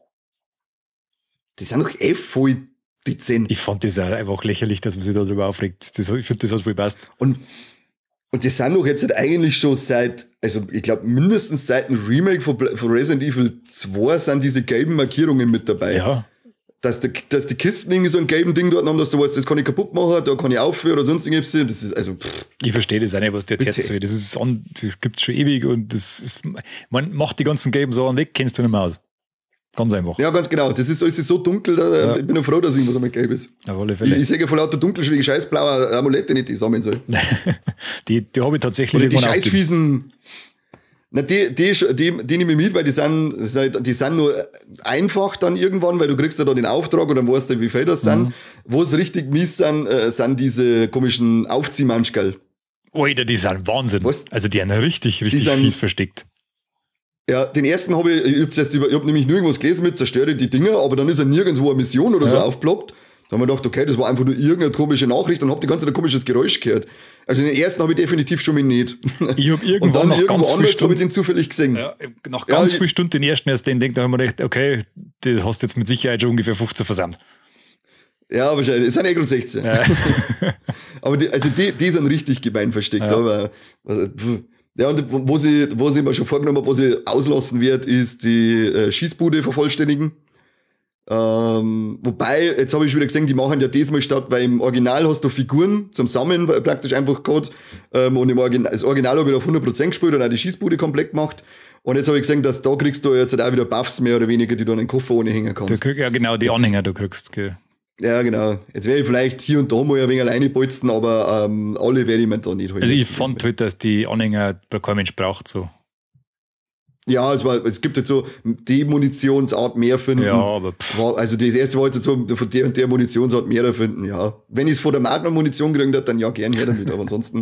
Die sind doch eh voll dezent. Ich fand das auch einfach lächerlich, dass man sich darüber aufregt. Das, ich finde, das hat voll passt. Und, und die sind doch jetzt halt eigentlich schon seit, also ich glaube mindestens seit dem Remake von, von Resident Evil zwei sind diese gelben Markierungen mit dabei. Ja. Dass die, dass die Kisten irgendwie so einen gelben Ding dort haben, dass du weißt, das kann ich kaputt machen, da kann ich aufhören oder sonst irgendwas. Das ist also. Pff. Ich verstehe das auch nicht, was der jetzt soll. Das ist an, das gibt's schon ewig und das ist, man macht die ganzen gelben Sachen weg, kennst du nicht mehr aus. Ganz einfach. Ja, ganz genau. Das ist alles so dunkel, da, ja. Ich bin nur froh, dass irgendwas einmal gelb ist. Auf alle Fälle. Ich, ich sage ja von lauter dunkelschwierige scheißblaue Amulette nicht, die ich sammeln soll. die die habe ich tatsächlich oder die scheißfiesen. Na, die, die, die, die nehme ich mit, weil die sind, die sind nur einfach dann irgendwann, weil du kriegst ja da den Auftrag und dann weißt du, wie viel das sind. Mhm. Wo es richtig mies sind, äh, sind diese komischen Aufziehmanschgal. Alter, die sind Wahnsinn. Was? Also die haben richtig, richtig sind, fies versteckt. Ja, den ersten habe ich, ich habe über, ich hab nämlich nirgendwas gelesen mit zerstöre die Dinger, aber dann ist ja nirgendwo eine Mission oder ja. so aufgeploppt. Da haben wir gedacht, okay, das war einfach nur irgendeine komische Nachricht und hab die ganze Zeit ein komisches Geräusch gehört. Also den ersten habe ich definitiv schon mal nicht. Ich habe irgendwann und dann nach irgendwo ganz anders habe ich den zufällig gesehen. Ja, nach ganz ja, vielen Stunden den ersten erst den denkt, da haben wir gedacht, okay, das hast du jetzt mit Sicherheit schon ungefähr fünfzehn versammelt. Ja, wahrscheinlich. Es sind eh gerade sechzehn. Ja. Aber die, also die, die sind richtig gemein versteckt. Ja. Aber, also, ja, und wo sie, wo sie mir schon vorgenommen habe, was ich auslassen werde, ist die äh, Schießbude vervollständigen. Ähm, wobei, jetzt habe ich schon wieder gesehen, die machen ja diesmal statt, weil im Original hast du Figuren zum Sammeln praktisch einfach gehabt. Ähm, und im Original, das Original habe ich auf hundert Prozent gespielt und auch die Schießbude komplett gemacht. Und jetzt habe ich gesehen, dass da kriegst du jetzt halt auch wieder Buffs mehr oder weniger, die du an den Koffer ohne hängen kannst. Du kriegst ja genau die Anhänger, du kriegst. Gell. Ja, genau. Jetzt werde ich vielleicht hier und da mal ein wenig alleine bolzen, aber ähm, alle werde ich mir da nicht holen. Also ich fand halt, dass die Anhänger kein Mensch braucht so. Ja, es, war, es gibt jetzt so die Munitionsart mehr finden. Ja, aber pff. War, also das erste war jetzt so, von der und der Munitionsart mehr erfinden, ja. Wenn ich es von der Magnum-Munition gekriegt hätte, dann ja, gern her damit, aber ansonsten.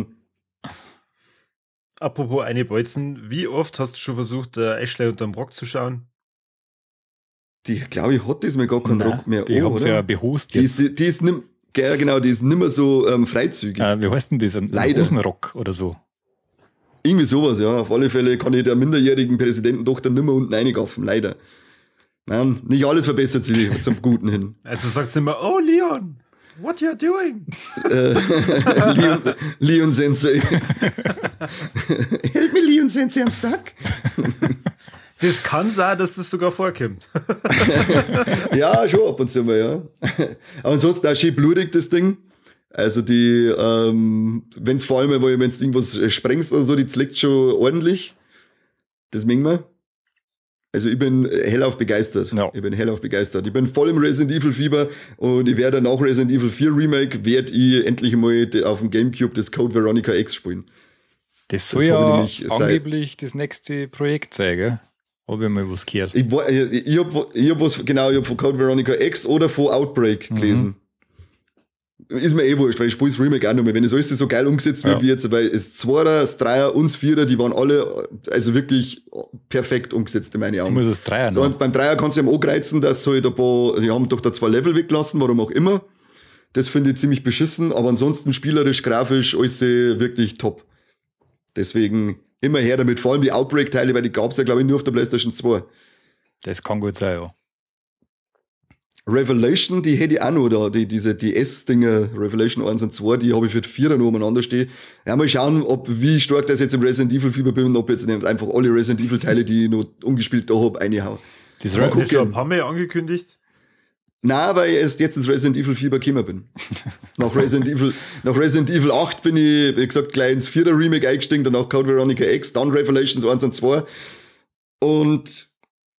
Apropos eine Bolzen, wie oft hast du schon versucht, äh, Ashley unterm Rock zu schauen? Die, glaube ich, hat diesmal gar keinen Nein, Rock mehr. Die oh, haben sie ja behost die jetzt. Ist, die ist nimm, ja, genau, die ist nicht mehr so ähm, freizügig. Äh, wie heißt denn das? Ein Leider. Hosenrock oder so? Irgendwie sowas, ja. Auf alle Fälle kann ich der minderjährigen Präsidententochter nicht mehr unten reingaffen, leider. Nein, nicht alles verbessert sich zum Guten hin. Also sagt sie immer, oh Leon, what you doing? äh, Leon, Leon Sensei. Help me, Leon Sensei, I'm stuck. Das kann sein, dass das sogar vorkommt. Ja, schon ab und zu mal, ja. Aber ansonsten auch schön blutig, das Ding. Also die, ähm, wenn es vor allem, wenn du irgendwas sprengst oder so, die zleckt schon ordentlich. Das mengen wir. Also ich bin hellauf begeistert. Ja. Ich bin hellauf begeistert. Ich bin voll im Resident Evil Fieber und ich werde nach Resident Evil vier Remake, werde ich endlich mal auf dem Gamecube das Code Veronica X spielen. Das soll Das ja habe ich nämlich angeblich das nächste Projekt sein, gell? Habe ich mal was gehört. Ich, war- ich, ich habe ich hab was, genau, ich hab von Code Veronica X oder von Outbreak gelesen. Ist mir eh wurscht, weil ich spiele das Remake auch noch mal. Wenn das alles so geil umgesetzt wird Ja. wie jetzt, weil das Zweier, das Dreier und das Vierer, die waren alle also wirklich perfekt umgesetzt in meinen Ich Augen. muss das Dreier So, noch. und beim Dreier kannst du ja angreizen, dass halt ein paar, sie haben doch da zwei Level weggelassen, warum auch immer. Das finde ich ziemlich beschissen, aber ansonsten spielerisch, grafisch, alles wirklich top. Deswegen immer her damit, vor allem die Outbreak-Teile, weil die gab es ja, glaube ich, nur auf der PlayStation zwei. Das kann gut sein, ja. Revelation, die hätte ich auch noch da, die, diese D S-Dinger, Revelation eins und zwei, die habe ich für die Vierer noch umeinander stehen. Ja, mal schauen, ob, wie stark das jetzt im Resident Evil Fieber bin und ob jetzt einfach alle Resident Evil Teile, die ich noch ungespielt da habe, reinhau. Das Das ist Re nicht schon ein paar Mal angekündigt. Nein, weil ich erst jetzt ins Resident Evil Fieber gekommen bin. Nach Resident Evil, nach Resident Evil acht bin ich, wie gesagt, gleich ins Vierer Remake eingestiegen, danach Code Veronica X, dann Revelations eins und zwei. Und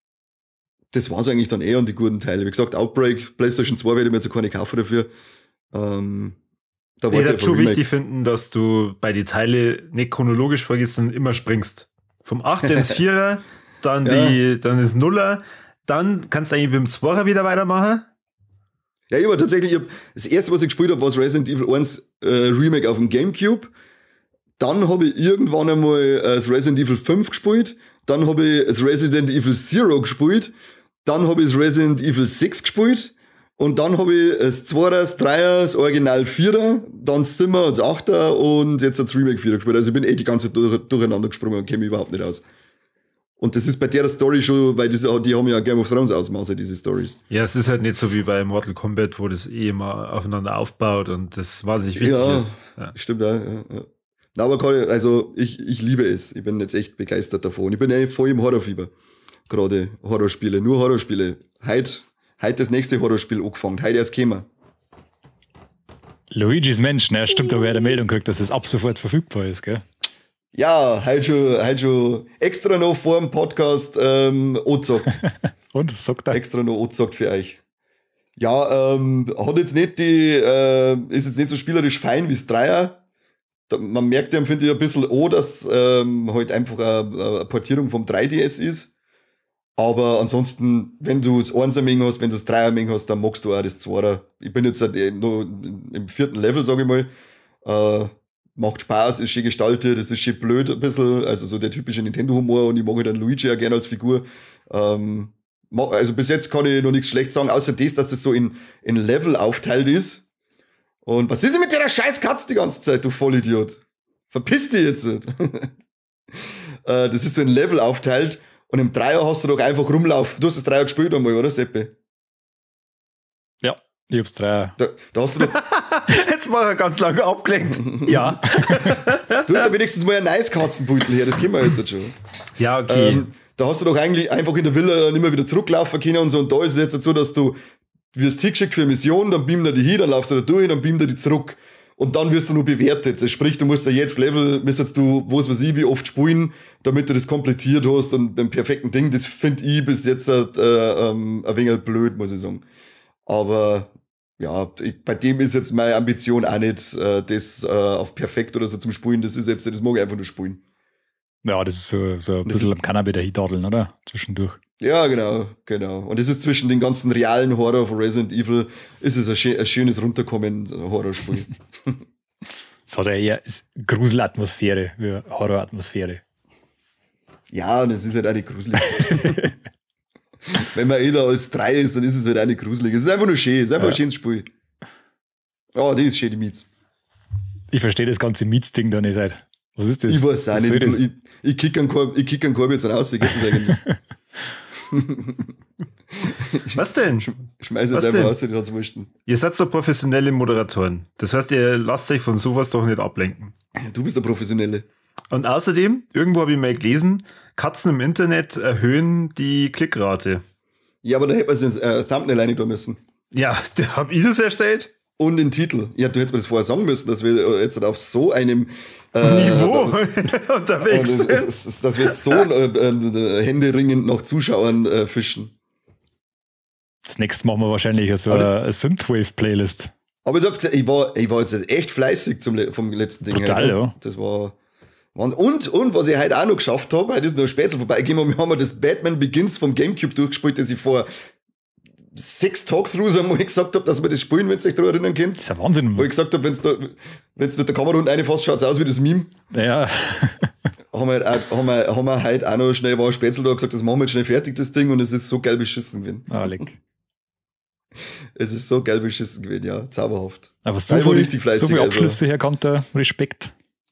das war's eigentlich dann eher an die guten Teile. Wie gesagt, Outbreak, PlayStation zwei werde ich mir jetzt keine kaufen dafür. Ähm, da Ich warte würde auf ein schon Remake. wichtig finden, dass du bei die Teile nicht chronologisch vorgehst, sondern immer springst. Vom achter ins vierer, dann Ja. die, dann das Nuller, dann kannst du eigentlich mit dem Zweier wieder weitermachen. Ja, ich war tatsächlich, ich hab, das erste, was ich gespielt habe, war das Resident Evil eins äh, Remake auf dem Gamecube. Dann habe ich irgendwann einmal äh, das Resident Evil fünf gespielt. Dann habe ich das Resident Evil Zero gespielt. Dann habe ich das Resident Evil sechs gespielt. Und dann habe ich das Zweier, das Dreier, das Original Vierer, dann das Zimmer, das Achter und jetzt das Remake Vierer gespielt. Also ich bin eh die ganze Zeit durch, durcheinander gesprungen und kenne mich überhaupt nicht aus. Und das ist bei der Story schon, weil das, die haben ja Game of Thrones Ausmaße, diese Stories. Ja, es ist halt nicht so wie bei Mortal Kombat, wo das eh immer aufeinander aufbaut und das wahnsinnig wichtig Ja. ist. Ja. Stimmt, ja. ja, ja. Na, aber kann ich, also ich, ich liebe es. Ich bin jetzt echt begeistert davon. Ich bin eigentlich voll im Horrorfieber. Gerade Horrorspiele, nur Horrorspiele. Heute, heute das nächste Horrorspiel angefangen. Heute erst gekommen. Luigi's Mensch, ne? Stimmt, aber wer eine Meldung kriegt, dass es ab sofort verfügbar ist, gell? Ja, heute schon, heute schon extra noch vor dem Podcast ähm, angezockt. Und, sagt er. extra noch angezockt für euch. Ja, ähm, hat jetzt nicht die, äh, ist jetzt nicht so spielerisch fein wie das Dreier. Da, man merkt ja, finde ich, ein bisschen auch, dass ähm, halt einfach eine, eine Portierung vom drei D S ist. Aber ansonsten, wenn du das Einser Mengen hast, wenn du das Dreier Mengen hast, dann magst du auch das Zweier. Ich bin jetzt halt noch im vierten Level, sage ich mal. Äh, macht Spaß, ist schön gestaltet, es ist schön blöd ein bisschen, also so der typische Nintendo-Humor und ich mag halt den Luigi ja gerne als Figur. Ähm, ma- also bis jetzt kann ich noch nichts schlecht sagen, außer das, dass das so in, in Level aufteilt ist. Und was ist denn mit der scheiß Katze die ganze Zeit, du Vollidiot? Verpiss dich jetzt. äh, das ist so in Level aufteilt und im Dreier hast du doch einfach rumlaufen. Du hast das Dreier gespielt einmal, oder Seppe? Ja, ich hab's Dreier. Da, da hast du doch, Jetzt war er ganz lange abgelenkt. Ja. du hast da wenigstens mal ein nice Katzenbeutel her, das kennen wir jetzt schon. Ja, okay. Ähm, da hast du doch eigentlich einfach in der Villa dann immer wieder zurücklaufen können und so. Und da ist es jetzt so, dass du wirst hingeschickt für eine Mission, dann beamt er die hin, dann laufst du da durch, dann beamt er die zurück. Und dann wirst du nur bewertet. Das sprich, du musst ja jetzt Level, müsstest du, was weiß ich, wie oft spielen, damit du das komplettiert hast und beim perfekten Ding. Das finde ich bis jetzt äh, ähm, ein wenig blöd, muss ich sagen. Aber ja, ich, bei dem ist jetzt meine Ambition auch nicht, äh, das äh, auf perfekt oder so zum Spielen. Das ist selbst, das mag ich einfach nur spielen. Ja, das ist so, so ein Das bisschen ist- am Cannabis der Hidadeln, oder? Zwischendurch. Ja, genau, genau. Und das ist zwischen den ganzen realen Horror von Resident Evil, ist es ein, schö- ein schönes Runterkommen Horrorspiel. Es hat ja eher Gruselatmosphäre, wie Horroratmosphäre. Ja, und es ist halt auch nicht gruselig. Wenn man eh da als drei ist, dann ist es halt auch nicht gruselig. Es ist einfach nur schön, es ist einfach Ja. ein schönes Spiel. Ja, die ist schön, die Miets. Ich verstehe das ganze Mietsding da nicht halt. Was ist das? Ich weiß auch Was nicht, soll das? ich, ich kick einen Korb, ich kick einen Korb jetzt raus, geht das eigentlich. Was denn? Schmeiß Was jetzt einfach denn? aus, den hat's wurscht. Ihr seid doch professionelle Moderatoren. Das heißt, ihr lasst euch von sowas doch nicht ablenken. Du bist der Professionelle. Und außerdem, irgendwo habe ich mal gelesen, Katzen im Internet erhöhen die Klickrate. Ja, aber da hätte man sich ein äh, Thumbnail rein tun müssen. Ja, da hab ich das erstellt? Und den Titel. Ja, du hättest mir das vorher sagen müssen, dass wir jetzt auf so einem äh, Niveau äh, unterwegs sind. äh, dass wir jetzt so äh, äh, händeringend nach Zuschauern äh, fischen. Das nächste machen wir wahrscheinlich so eine, eine Synthwave-Playlist. Aber ich hab's gesagt, ich war, ich war jetzt echt fleißig zum, vom letzten Ding. Total, her. ja. Das war. Und, und was ich heute auch noch geschafft habe, heute ist noch Spätzle vorbeigegangen und wir haben das Batman Begins vom Gamecube durchgespielt, das ich vor sechs Tags raus einmal gesagt habe, dass wir das spielen, wenn ihr euch daran erinnern könnt. Das ist ja Wahnsinn. Wo ich gesagt habe, wenn's da, wenn's mit der Kamera unten reinfasst, schaut's aus wie das Meme. Ja. haben, wir, auch, haben, wir, haben wir heute auch noch schnell, war ein Spätzle da, gesagt, das machen wir jetzt schnell fertig, das Ding, und es ist so geil beschissen gewesen. Ah, leck. Es ist so geil beschissen gewesen, ja, zauberhaft. Aber so Nein, war viel, richtig fleißig, so viele also. Abschlüsse her kann der Respekt.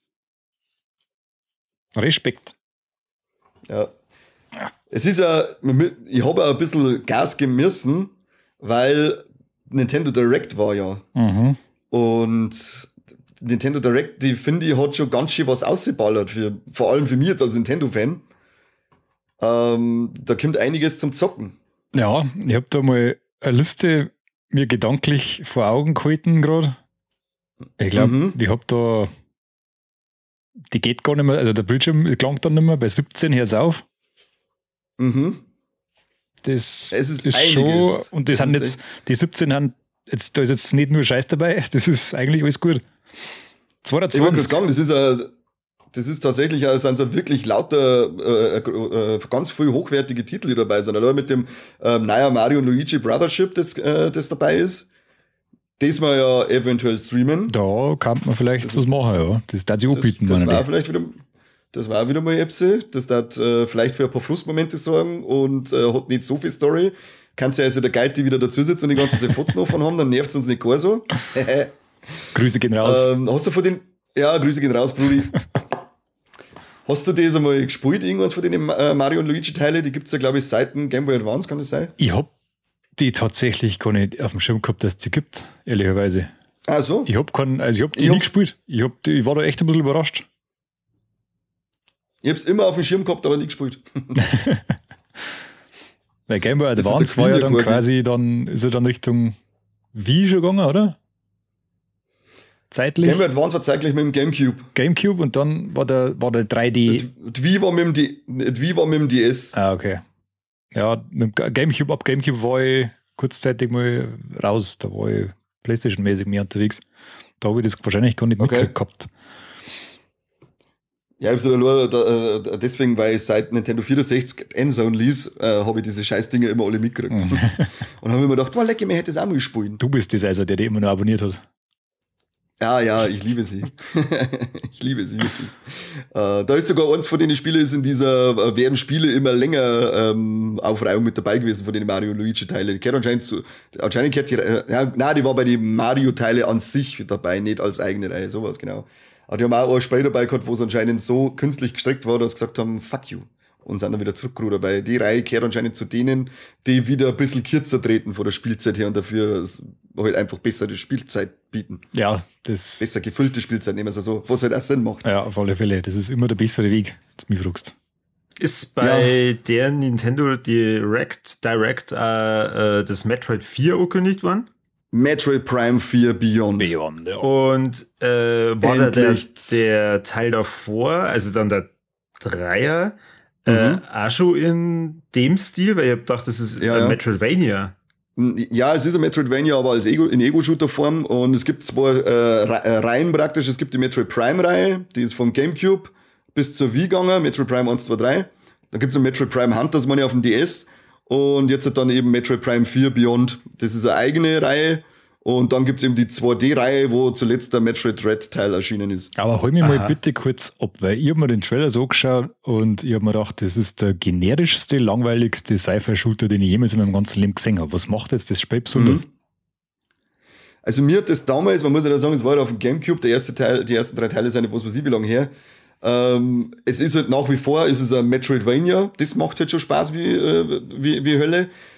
Respekt. Ja. Es ist ja, ich habe auch ein bisschen Gas geben müssen, weil Nintendo Direct war ja. Mhm. Und Nintendo Direct, die finde ich, hat schon ganz schön was ausgeballert, für, vor allem für mich jetzt als Nintendo-Fan. Ähm, da kommt einiges zum Zocken. Ja, ich habe da mal eine Liste mir gedanklich vor Augen gehalten gerade. Ich glaube, Mhm. ich habe da, die geht gar nicht mehr, also der Bildschirm gelangt dann nicht mehr, bei siebzehn hört es auf. Mhm. Das Es ist ist einiges. schon, und das Das sind ist jetzt, die siebzehn haben, jetzt, da ist jetzt nicht nur Scheiß dabei, das ist eigentlich alles gut. Ich wollte gerade zweiundzwanzig. sagen, das ist ein, das ist tatsächlich, also sind so wirklich lauter, äh, äh, ganz viel hochwertige Titel, die dabei sind. Allein mit dem äh, neuen Mario und Luigi Brothership, das, äh, das dabei ist. Das wir ja eventuell streamen. Da kann man vielleicht was machen, ja. Das darf sich Das, anbieten, das meine war ich. vielleicht wieder, das war wieder mal Epse. Das hat äh, vielleicht für ein paar Flussmomente sorgen und äh, hat nicht so viel Story. Kannst ja also der Guide, die wieder dazu sitzt und die ganze Zeit Fotzen davon haben, dann nervt es uns nicht gar so. Grüße gehen raus. ähm, hast du von den, ja, Grüße gehen raus, Brudi. Hast du das einmal gespielt, irgendwas von den äh, Mario und Luigi Teile? Die gibt's ja, glaube ich, seit dem Game Boy Advance, kann das sein? Ich hab die tatsächlich gar nicht auf dem Schirm gehabt, dass es die gibt, ehrlicherweise. Ah, so? Ich hab keinen, also ich hab die Ich nie hab- gespielt. Ich, hab die, ich war da echt ein bisschen überrascht. Ich hab's immer auf dem Schirm gehabt, aber nie gespielt. Weil Game Boy Das ist Advance der war ja dann Queen-Rekord. quasi, dann ist er dann Richtung Wii schon gegangen, oder? Zeitlich. Game Boy Advance war zeitgleich mit dem Gamecube. Gamecube und dann war der, war der drei D. Die Wii war mit dem, D- die Wii war mit dem D S. Ah, okay. Ja, mit dem Gamecube, ab Gamecube war ich kurzzeitig mal raus. Da war ich Playstation-mäßig mehr unterwegs. Da habe ich das wahrscheinlich gar nicht Okay. mitgekriegt gehabt. Ja, ich hab's ja nur da, äh, deswegen, weil ich seit Nintendo vierundsechzig Endzone ließ, äh, habe ich diese Scheißdinger immer alle mitgekriegt. Mhm. Und habe mir gedacht, wow, leck, mir hätte das auch mal spielen. Du bist das also, der die immer noch abonniert hat. Ja, ja, ich liebe sie. ich liebe sie wirklich. Äh, da ist sogar eins von den Spielen ist in dieser, äh, während Spiele immer länger ähm, Aufreihung mit dabei gewesen von den Mario und Luigi Teile. Die gehört anscheinend zu, anscheinend gehört die, äh, ja, nein, die war bei den Mario Teile an sich dabei, nicht als eigene Reihe, sowas, genau. Aber die haben auch ein Spiel dabei gehabt, wo es anscheinend so künstlich gestreckt war, dass sie gesagt haben, fuck you. Und sind dann wieder zurückgerudert, weil die Reihe gehört anscheinend zu denen, die wieder ein bisschen kürzer treten von der Spielzeit her und dafür halt einfach bessere Spielzeit bieten. Ja, das, Besser gefüllte Spielzeit, nehmen wir es so, was halt auch Sinn macht. ja, auf alle Fälle. Das ist immer der bessere Weg, jetzt mich fragst. Ist bei der Nintendo Direct, Direct äh, äh, das Metroid vier angekündigt worden? Metroid Prime vier Beyond. Beyond, ja. Und äh, war da der, Endlich. der Teil davor, also dann der Dreier, äh, Mhm. auch schon in dem Stil? Weil ich hab gedacht, das ist Ja, ein ja. Metroidvania. Ja, es ist ein Metroidvania, aber als Ego, in Ego-Shooter-Form. Und es gibt zwei äh, Re- äh, Reihen praktisch. Es gibt die Metroid Prime-Reihe, die ist vom Gamecube bis zur Wii gegangen, Metroid Prime eins, zwei, drei. Dann gibt's ein Metroid Prime Hunters, meine ich, auf dem D S. Und jetzt hat dann eben Metroid Prime vier Beyond. Das ist eine eigene Reihe. Und dann gibt's eben die zwei D-Reihe, wo zuletzt der Metroid Red-Teil erschienen ist. Aber hol mich mal Aha. bitte kurz ab, weil ich habe mir den Trailer so angeschaut und ich habe mir gedacht, das ist der generischste, langweiligste Sci-Fi-Shooter, den ich jemals in meinem ganzen Leben gesehen habe. Was macht jetzt das Spiel besonders? Also mir hat das damals, man muss ja sagen, es war ja auf dem Gamecube, der erste Teil, die ersten drei Teile sind nicht was weiß ich wie lange her. Ähm, es ist halt nach wie vor, es ist ein Metroidvania, das macht halt schon Spaß wie, äh, wie, wie Hölle.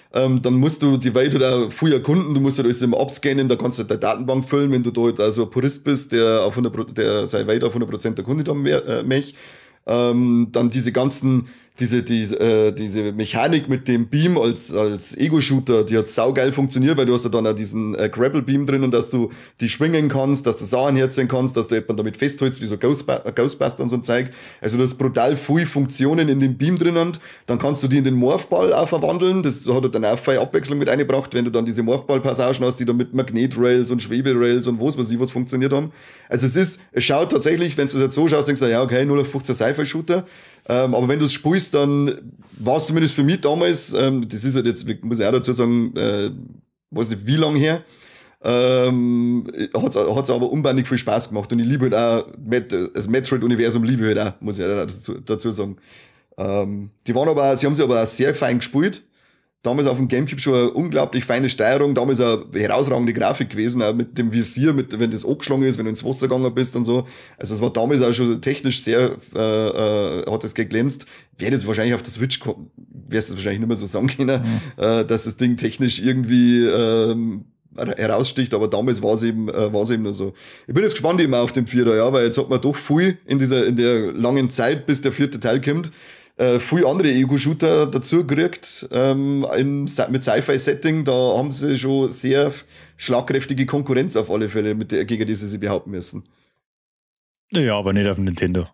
Ähm, dann musst du die Welt halt auch viel erkunden, du musst halt alles immer abscannen, da kannst du halt deine Datenbank füllen, wenn du da halt also ein Purist bist, der auf hundert Prozent, der seine Welt auf hundert Prozent erkundet haben äh, möchte. Ähm, dann diese ganzen, diese, diese, äh, diese Mechanik mit dem Beam als, als Ego-Shooter, die hat saugeil funktioniert, weil du hast ja dann auch diesen äh, Grapple-Beam drinnen, dass du die schwingen kannst, dass du Sachen herziehen kannst, dass du jemanden damit festhältst, wie so Ghostb- Ghostbuster und so ein Zeug. Also du hast brutal viele Funktionen in dem Beam drinnen. Dann kannst du die in den Morphball auch verwandeln. Das hat halt dann auch viel Abwechslung mit eingebracht, wenn du dann diese Morphball-Passagen hast, die dann mit Magnetrails und Schweberails und was weiß ich was funktioniert haben. Also es ist, es schaut tatsächlich, wenn du es jetzt so schaust, denkst du, ja okay, null auf fünfzehn Sci-Fi-Shooter. Ähm, aber wenn du es spielst, dann war es zumindest für mich damals, ähm, das ist halt jetzt, muss ich auch dazu sagen, äh, weiß nicht wie lange her, ähm, hat es aber unbändig viel Spaß gemacht und ich liebe halt auch, Met, das Metroid-Universum liebe ich halt auch, muss ich auch dazu, dazu sagen. Ähm, die waren aber, sie haben sie aber auch sehr fein gespielt. Damals auf dem Gamecube schon eine unglaublich feine Steuerung, damals eine herausragende Grafik gewesen, auch mit dem Visier, mit, wenn das angeschlagen ist, wenn du ins Wasser gegangen bist und so. Also es war damals auch schon technisch sehr, äh, äh, hat es geglänzt. Wäre jetzt wahrscheinlich auf der Switch, wärst du wahrscheinlich nicht mehr so sagen können, mhm. äh, dass das Ding technisch irgendwie ähm, heraussticht, aber damals war es eben, äh, war es eben nur so. Ich bin jetzt gespannt eben auf den Vierer, ja, weil jetzt hat man doch viel in dieser, in der langen Zeit, bis der vierte Teil kommt, Äh, viel andere Ego-Shooter dazu gekriegt, ähm, in, mit Sci-Fi-Setting, da haben sie schon sehr schlagkräftige Konkurrenz auf alle Fälle, mit der, gegen die sie sich behaupten müssen. Ja, aber nicht auf dem Nintendo.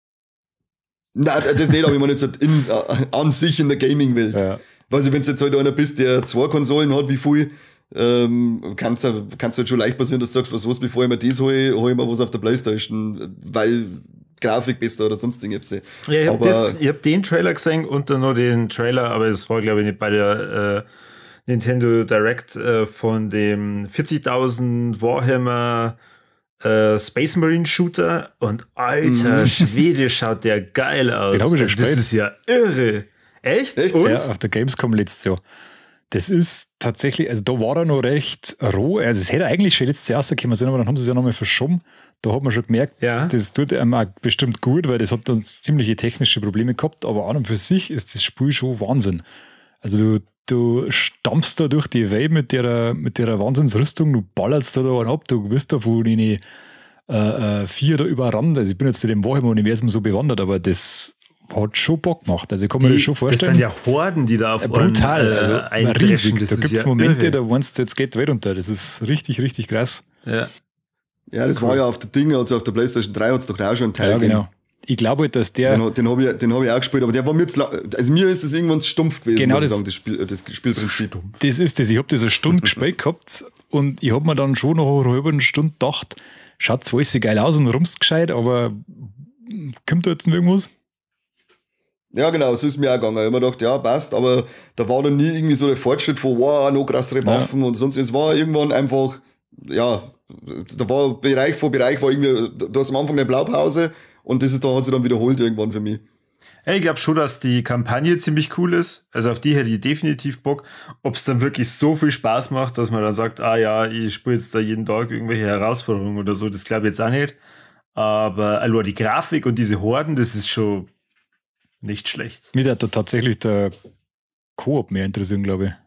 Nein, das nicht, aber ich meine jetzt halt in, äh, an sich in der Gaming-Welt. Ja. Also wenn du jetzt halt einer bist, der zwei Konsolen hat, wie viel, ähm, kannst du kannst halt schon leicht passieren, dass du sagst, was, was, bevor ich mir das hole, hole ich mir was auf der Playstation, weil Grafik besser oder sonst Dinge. Ja, ich habe hab den Trailer gesehen und dann noch den Trailer, aber das war, glaube ich, nicht bei der äh, Nintendo Direct äh, von dem vierzigtausend Warhammer äh, Space Marine Shooter und alter Schwede, schaut der geil aus. Den hab ich schon also, das ist ja irre. Echt? Echt? Und? Ja, auf der Gamescom letztes Jahr. Das ist tatsächlich, also da war er noch recht roh. Also es hätte eigentlich schon letztes Jahr rausgekommen sein, aber dann haben sie es ja nochmal verschoben. Da hat man schon gemerkt, ja. das tut einem auch bestimmt gut, weil das hat dann ziemliche technische Probleme gehabt, aber an und für sich ist das Spiel schon Wahnsinn. Also du, du stampfst da durch die Welt mit der, mit der Wahnsinnsrüstung, du ballerst da da einen ab, du wirst da von den äh, vier da überrannt. Also ich bin jetzt zu dem Warhammer-Universum so bewandert, aber das hat schon Bock gemacht. Also ich kann mir die, das schon vorstellen. Das sind ja Horden, die da auf brutal, also äh, riesig. Da gibt es ja Momente, irre. da meinst du, jetzt geht die Welt unter. Das ist richtig, richtig krass. Ja, ja das cool. war ja auf der Ding, also auf der PlayStation drei hat es doch da auch schon einen Teil Ja, genau. Ich glaube, dass der... Den, den habe ich, den hab ich auch gespielt, aber der war mir jetzt... Also mir ist das irgendwann stumpf gewesen, genau muss ich das, sagen, das, Spiel, das Spielprinzip. Das ist das. Ich habe das eine Stunde gespielt gehabt und ich habe mir dann schon nach einer halben Stunde gedacht, schaut zwar alles geil aus und rumst gescheit, aber kommt da jetzt noch irgendwas? Ja, genau, so ist mir auch gegangen. Ich habe mir gedacht, ja, passt, aber da war dann nie irgendwie so der Fortschritt von, wow, noch krassere Waffen ja. und sonst. Es war irgendwann einfach, ja, da war Bereich vor Bereich, war irgendwie, du hast am Anfang eine Blaupause und das ist da, hat sich dann wiederholt irgendwann für mich. Ja, ich glaube schon, dass die Kampagne ziemlich cool ist. Also auf die hätte ich definitiv Bock. Ob es dann wirklich so viel Spaß macht, dass man dann sagt, ah ja, ich spiele jetzt da jeden Tag irgendwelche Herausforderungen oder so, das glaube ich jetzt auch nicht. Aber also die Grafik und diese Horden, das ist schon nicht schlecht. Mich hat da tatsächlich der Koop mehr interessieren, glaube ich.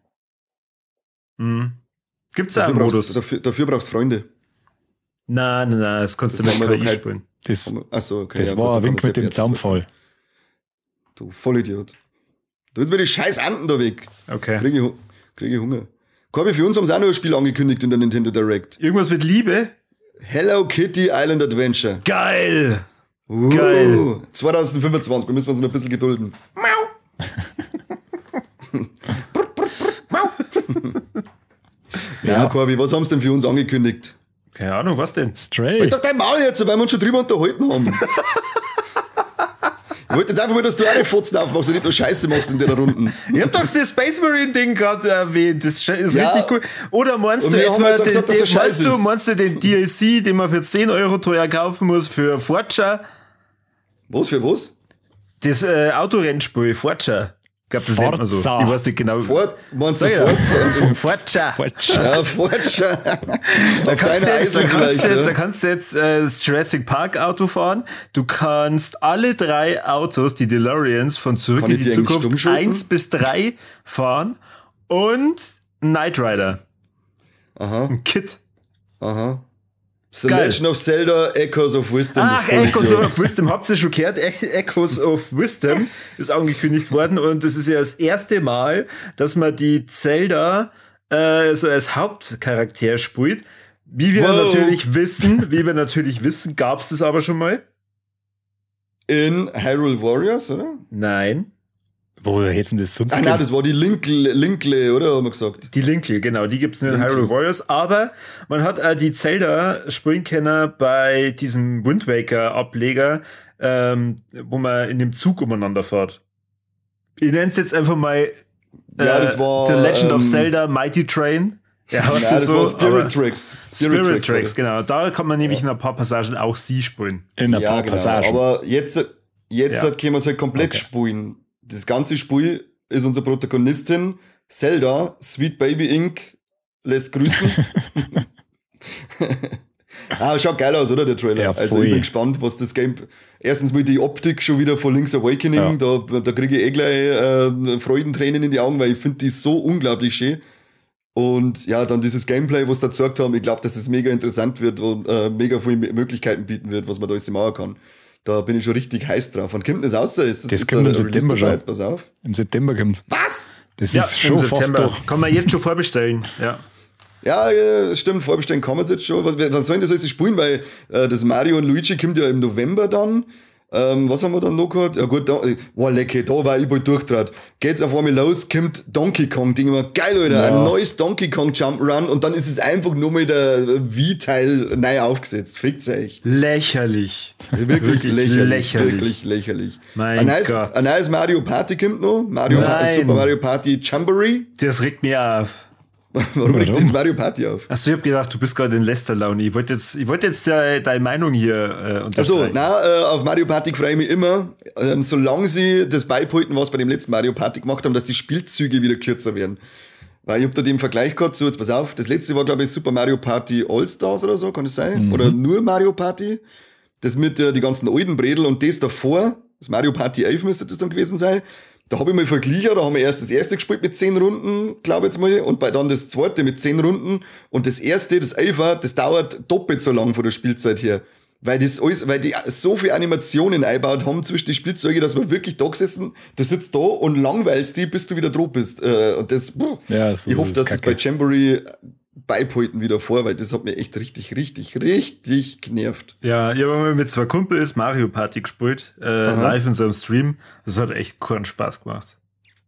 Mhm. Gibt es da einen Modus? Dafür, dafür brauchst du Freunde. Nein, nein, nein, das kannst das du mit K I spielen. Das, Achso, okay. das ja, war gut, ein Wink mit dem Zaunfall. Du Vollidiot. Du willst mir die scheiß Anden da weg. Okay. Kriege ich, krieg ich Hunger. Corby, für uns haben sie auch noch ein Spiel angekündigt in der Nintendo Direct. Irgendwas mit Liebe? Hello Kitty Island Adventure. Geil! Uh, Geil. zwanzig fünfundzwanzig, wir müssen uns noch ein bisschen gedulden. Mau. Ja, ja, Corby, was haben sie denn für uns angekündigt? Keine Ahnung, was denn? Stray. Halt doch dein Maul jetzt, weil wir uns schon drüber unterhalten haben. Ich wollte jetzt einfach mal, dass du auch eine Fotzen aufmachst und nicht nur Scheiße machst in der Runden. Ich hab doch das Space Marine Ding gerade erwähnt. Das ist ja. richtig cool. Oder meinst du etwa halt den, gesagt, den, meinst du, meinst du den D L C, den man für zehn Euro teuer kaufen muss für Forza? Was, für was? Das äh, Autorennspiel, Forza. Ich glaube, das nennt man so. Ich weiß nicht genau. Fort, meinst du ja. Forza? Forza. Forza. Ja, Forza. Da kannst, jetzt, da, kannst jetzt, ja. da kannst du jetzt äh, das Jurassic Park Auto fahren. Du kannst alle drei Autos, die DeLoreans von Zurück Kann in die Zukunft eins bis drei fahren. und Knight Rider. Aha, Ein Kit. aha. The Geil. Legend of Zelda Echoes of Wisdom. Ach, du Echoes Vollidiot. of Wisdom, habt ihr schon gehört? E- Echoes of Wisdom ist angekündigt worden und das ist ja das erste Mal, dass man die Zelda äh, so als Hauptcharakter spielt. Wie wir Wow. natürlich wissen, wie wir natürlich wissen, gab es das aber schon mal? In Hyrule Warriors, oder? Nein. Wo hätten sie das sonst Ach nein, das war die Linkle, Linkle, oder? Haben wir gesagt. Die Linkle, genau, die gibt es in Linkle. Hyrule Warriors, aber man hat auch die Zelda spielen können bei diesem Wind Waker Ableger, ähm, wo man in dem Zug umeinander fährt. Ich nenne es jetzt einfach mal Ja, äh, das war, The Legend of ähm, Zelda Mighty Train. Ja, Nein, das so, war Spirit aber- Tracks. Spirit, Tracks, Tracks. genau. Da kann man nämlich in ein paar Passagen auch sie spielen. in ein Ja, paar genau. Passagen. Aber jetzt, jetzt Ja. können wir es halt komplett Okay. spulen. Das ganze Spiel ist unsere Protagonistin, Zelda, Sweet Baby Inc. lässt grüßen. Ah, schaut geil aus, oder, der Trailer? Ja, also voll. ich bin gespannt, was das Game... Erstens mal die Optik schon wieder von Link's Awakening, da, da kriege ich eh gleich äh, Freudentränen in die Augen, weil ich finde die so unglaublich schön. Und ja, dann dieses Gameplay, was da gezeigt haben, ich glaube, dass es mega interessant wird und äh, mega viele Möglichkeiten bieten wird, was man da alles machen kann. Da bin ich schon richtig heiß drauf. Und kommt das raus? Ist das, Das ist kommt da im der Release September dabei? schon. Jetzt pass auf. Im September kommt's. Was? Das Ja, ist schon im fast September. da. Kann man jetzt schon vorbestellen. Ja. Ja, ja, stimmt, vorbestellen kann man es jetzt schon. Was, was sollen das alles spielen? Weil äh, das Mario und Luigi kommt ja im November dann. Ähm, was haben wir dann noch gehabt? Ja gut, da, wow, lecker, da war ich bald durchtrat. Geht's auf einmal los, kommt Donkey Kong. Ding immer, geil, Alter, Ja. ein neues Donkey Kong Jump Run und dann ist es einfach nur mal der Wii-Teil neu aufgesetzt. Fickt's euch. Lächerlich. Wirklich, Wirklich lächerlich, lächerlich. Wirklich lächerlich. Mein ein, neues, Gott. ein neues Mario Party kommt noch. Mario Nein. Super Mario Party Jamboree. Das regt mir auf. Warum regt Warum? das Mario Party auf? Achso, ich hab gedacht, du bist gerade in Lester-Laune. Ich wollte jetzt, ich wollte jetzt de, deine Meinung hier äh, Also, unterstreichen. na, äh, auf Mario Party freue ich mich immer, ähm, solange sie das beibehalten, was bei dem letzten Mario Party gemacht haben, dass die Spielzüge wieder kürzer werden. Weil ich hab da den Vergleich gehabt, so jetzt pass auf, das letzte war glaube ich Super Mario Party All-Stars oder so, kann das sein? Oder nur Mario Party? Das mit äh, die ganzen alten Bredel und das davor, das Mario Party elf müsste das dann gewesen sein. Da habe ich mal verglichen, da haben wir erst das erste gespielt mit zehn Runden, glaube ich jetzt mal, und bei dann das zweite mit zehn Runden. Und das erste, das Elfer, das dauert doppelt so lang von der Spielzeit her. Weil das alles, weil die so viele Animationen eingebaut haben zwischen die Spielzeuge, dass wir wirklich da gesessen, du sitzt da und langweilst die, bis du wieder drauf bist. Äh, Und das, puh, Ja, so ich hoffe, ist dass das Kacke. bei Jamboree beibehalten wieder vor, weil das hat mir echt richtig, richtig, richtig genervt. Ja, ich habe mal mit zwei Kumpels Mario Party gespielt, äh, live in so einem Stream. Das hat echt keinen Spaß gemacht.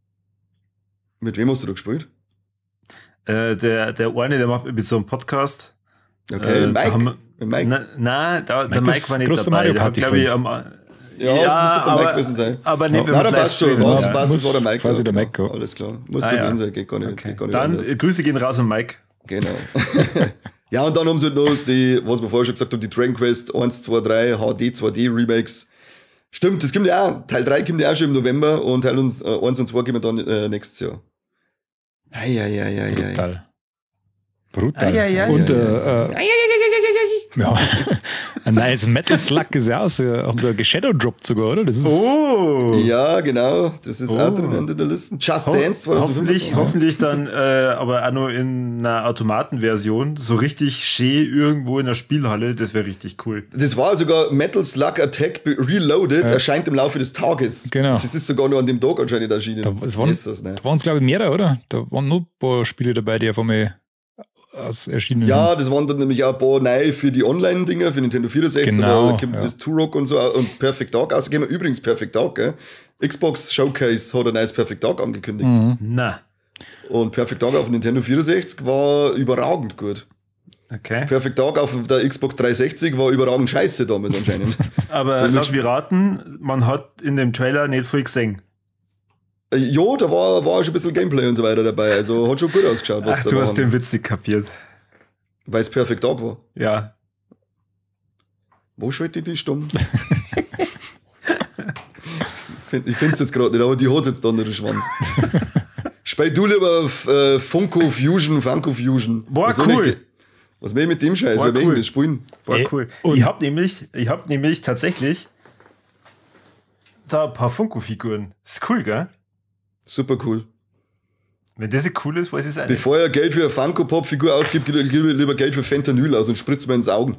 Mit wem hast du da gespielt? Äh, der, der eine, der macht mit so einem Podcast. Okay, äh, Mike? da haben wir- Mit Mike? Na, na da, der Mike Mike ist war nicht großer dabei. Mario Der hat, Party glaub ich, Freund. am, Ja, das müsste der Mike gewesen sein. Aber nicht, Ja. wenn Na, wir da es passt schon. livestreamen. Was, Ja. was, das war der Mike. Quasi der ja, Mike, genau. ja. Alles klar. Muss Ah, so ja. gewesen sein, geht gar nicht. Okay. Geht gar nicht Dann anders. äh, Grüße gehen raus an Mike. Genau. Ja, und dann haben sie halt noch die, was wir vorher schon gesagt haben, die Dragon Quest eins, zwei, drei, H D, zwei D Remakes. Stimmt, das kommt ja auch. Teil drei kommt ja auch schon im November und Teil eins und zwei kommen dann äh, nächstes Jahr. Eieieiei. Brutal. Brutal. Ei, ei, ei, Und ei, äh, äh, ja, ein neues Metal Slug ist ja auch so, haben sie geshadowdroppt sogar, oder? Das ist Oh! Ja, genau. Das ist Oh. auch drin in der Liste. Just Ho Dance hoffentlich, zweitausendfünfzehn. hoffentlich dann äh, aber auch nur in einer Automatenversion. So richtig schön irgendwo in der Spielhalle. Das wäre richtig cool. Das war sogar Metal Slug Attack Reloaded, erscheint im Laufe des Tages. Genau. Das ist sogar nur an dem Tag anscheinend erschienen. Da, es waren, Ist das, ne? da waren es, glaube ich, mehrere, oder? Da waren nur ein paar Spiele dabei, die auf einmal aus erschienen Ja, das waren dann nämlich auch ein paar neue für die Online-Dinger, für Nintendo vierundsechzig. Genau, Da kommt ja. das Turok und so und Perfect Dark ausgegeben. Übrigens Perfect Dark, gell? Xbox Showcase hat ein neues Perfect Dark angekündigt. Mhm. Na, Und Perfect Dark auf Nintendo vierundsechzig war überragend gut. okay. Perfect Dark auf der Xbox dreihundertsechzig war überragend scheiße damals anscheinend. Aber lass mich raten, man hat in dem Trailer nicht viel gesehen. Äh, ja, da war, war schon ein bisschen Gameplay und so weiter dabei. Also hat schon gut ausgeschaut, was Ach, da du war. hast den Witz nicht kapiert. Weil es Perfect Dark war. Ja. Wo schalte ich die stumm? Ich finde es jetzt gerade nicht, aber die hat jetzt dann den Schwanz. Spiel du lieber auf äh, Funko Fusion, Funko Fusion. Boah, Was soll cool. ich- Was will ich mit dem Scheiß? Boah, Wer will cool. ich das spielen? War Ey, cool. und- Ich hab nämlich, ich hab nämlich tatsächlich da ein paar Funko-Figuren. Ist cool, gell? Super cool. Wenn das nicht cool ist, weiß ich es auch nicht. Bevor er Geld für eine Funko-Pop-Figur ausgibt, gibt er lieber Geld für Fentanyl aus und spritzt mir ins Augen.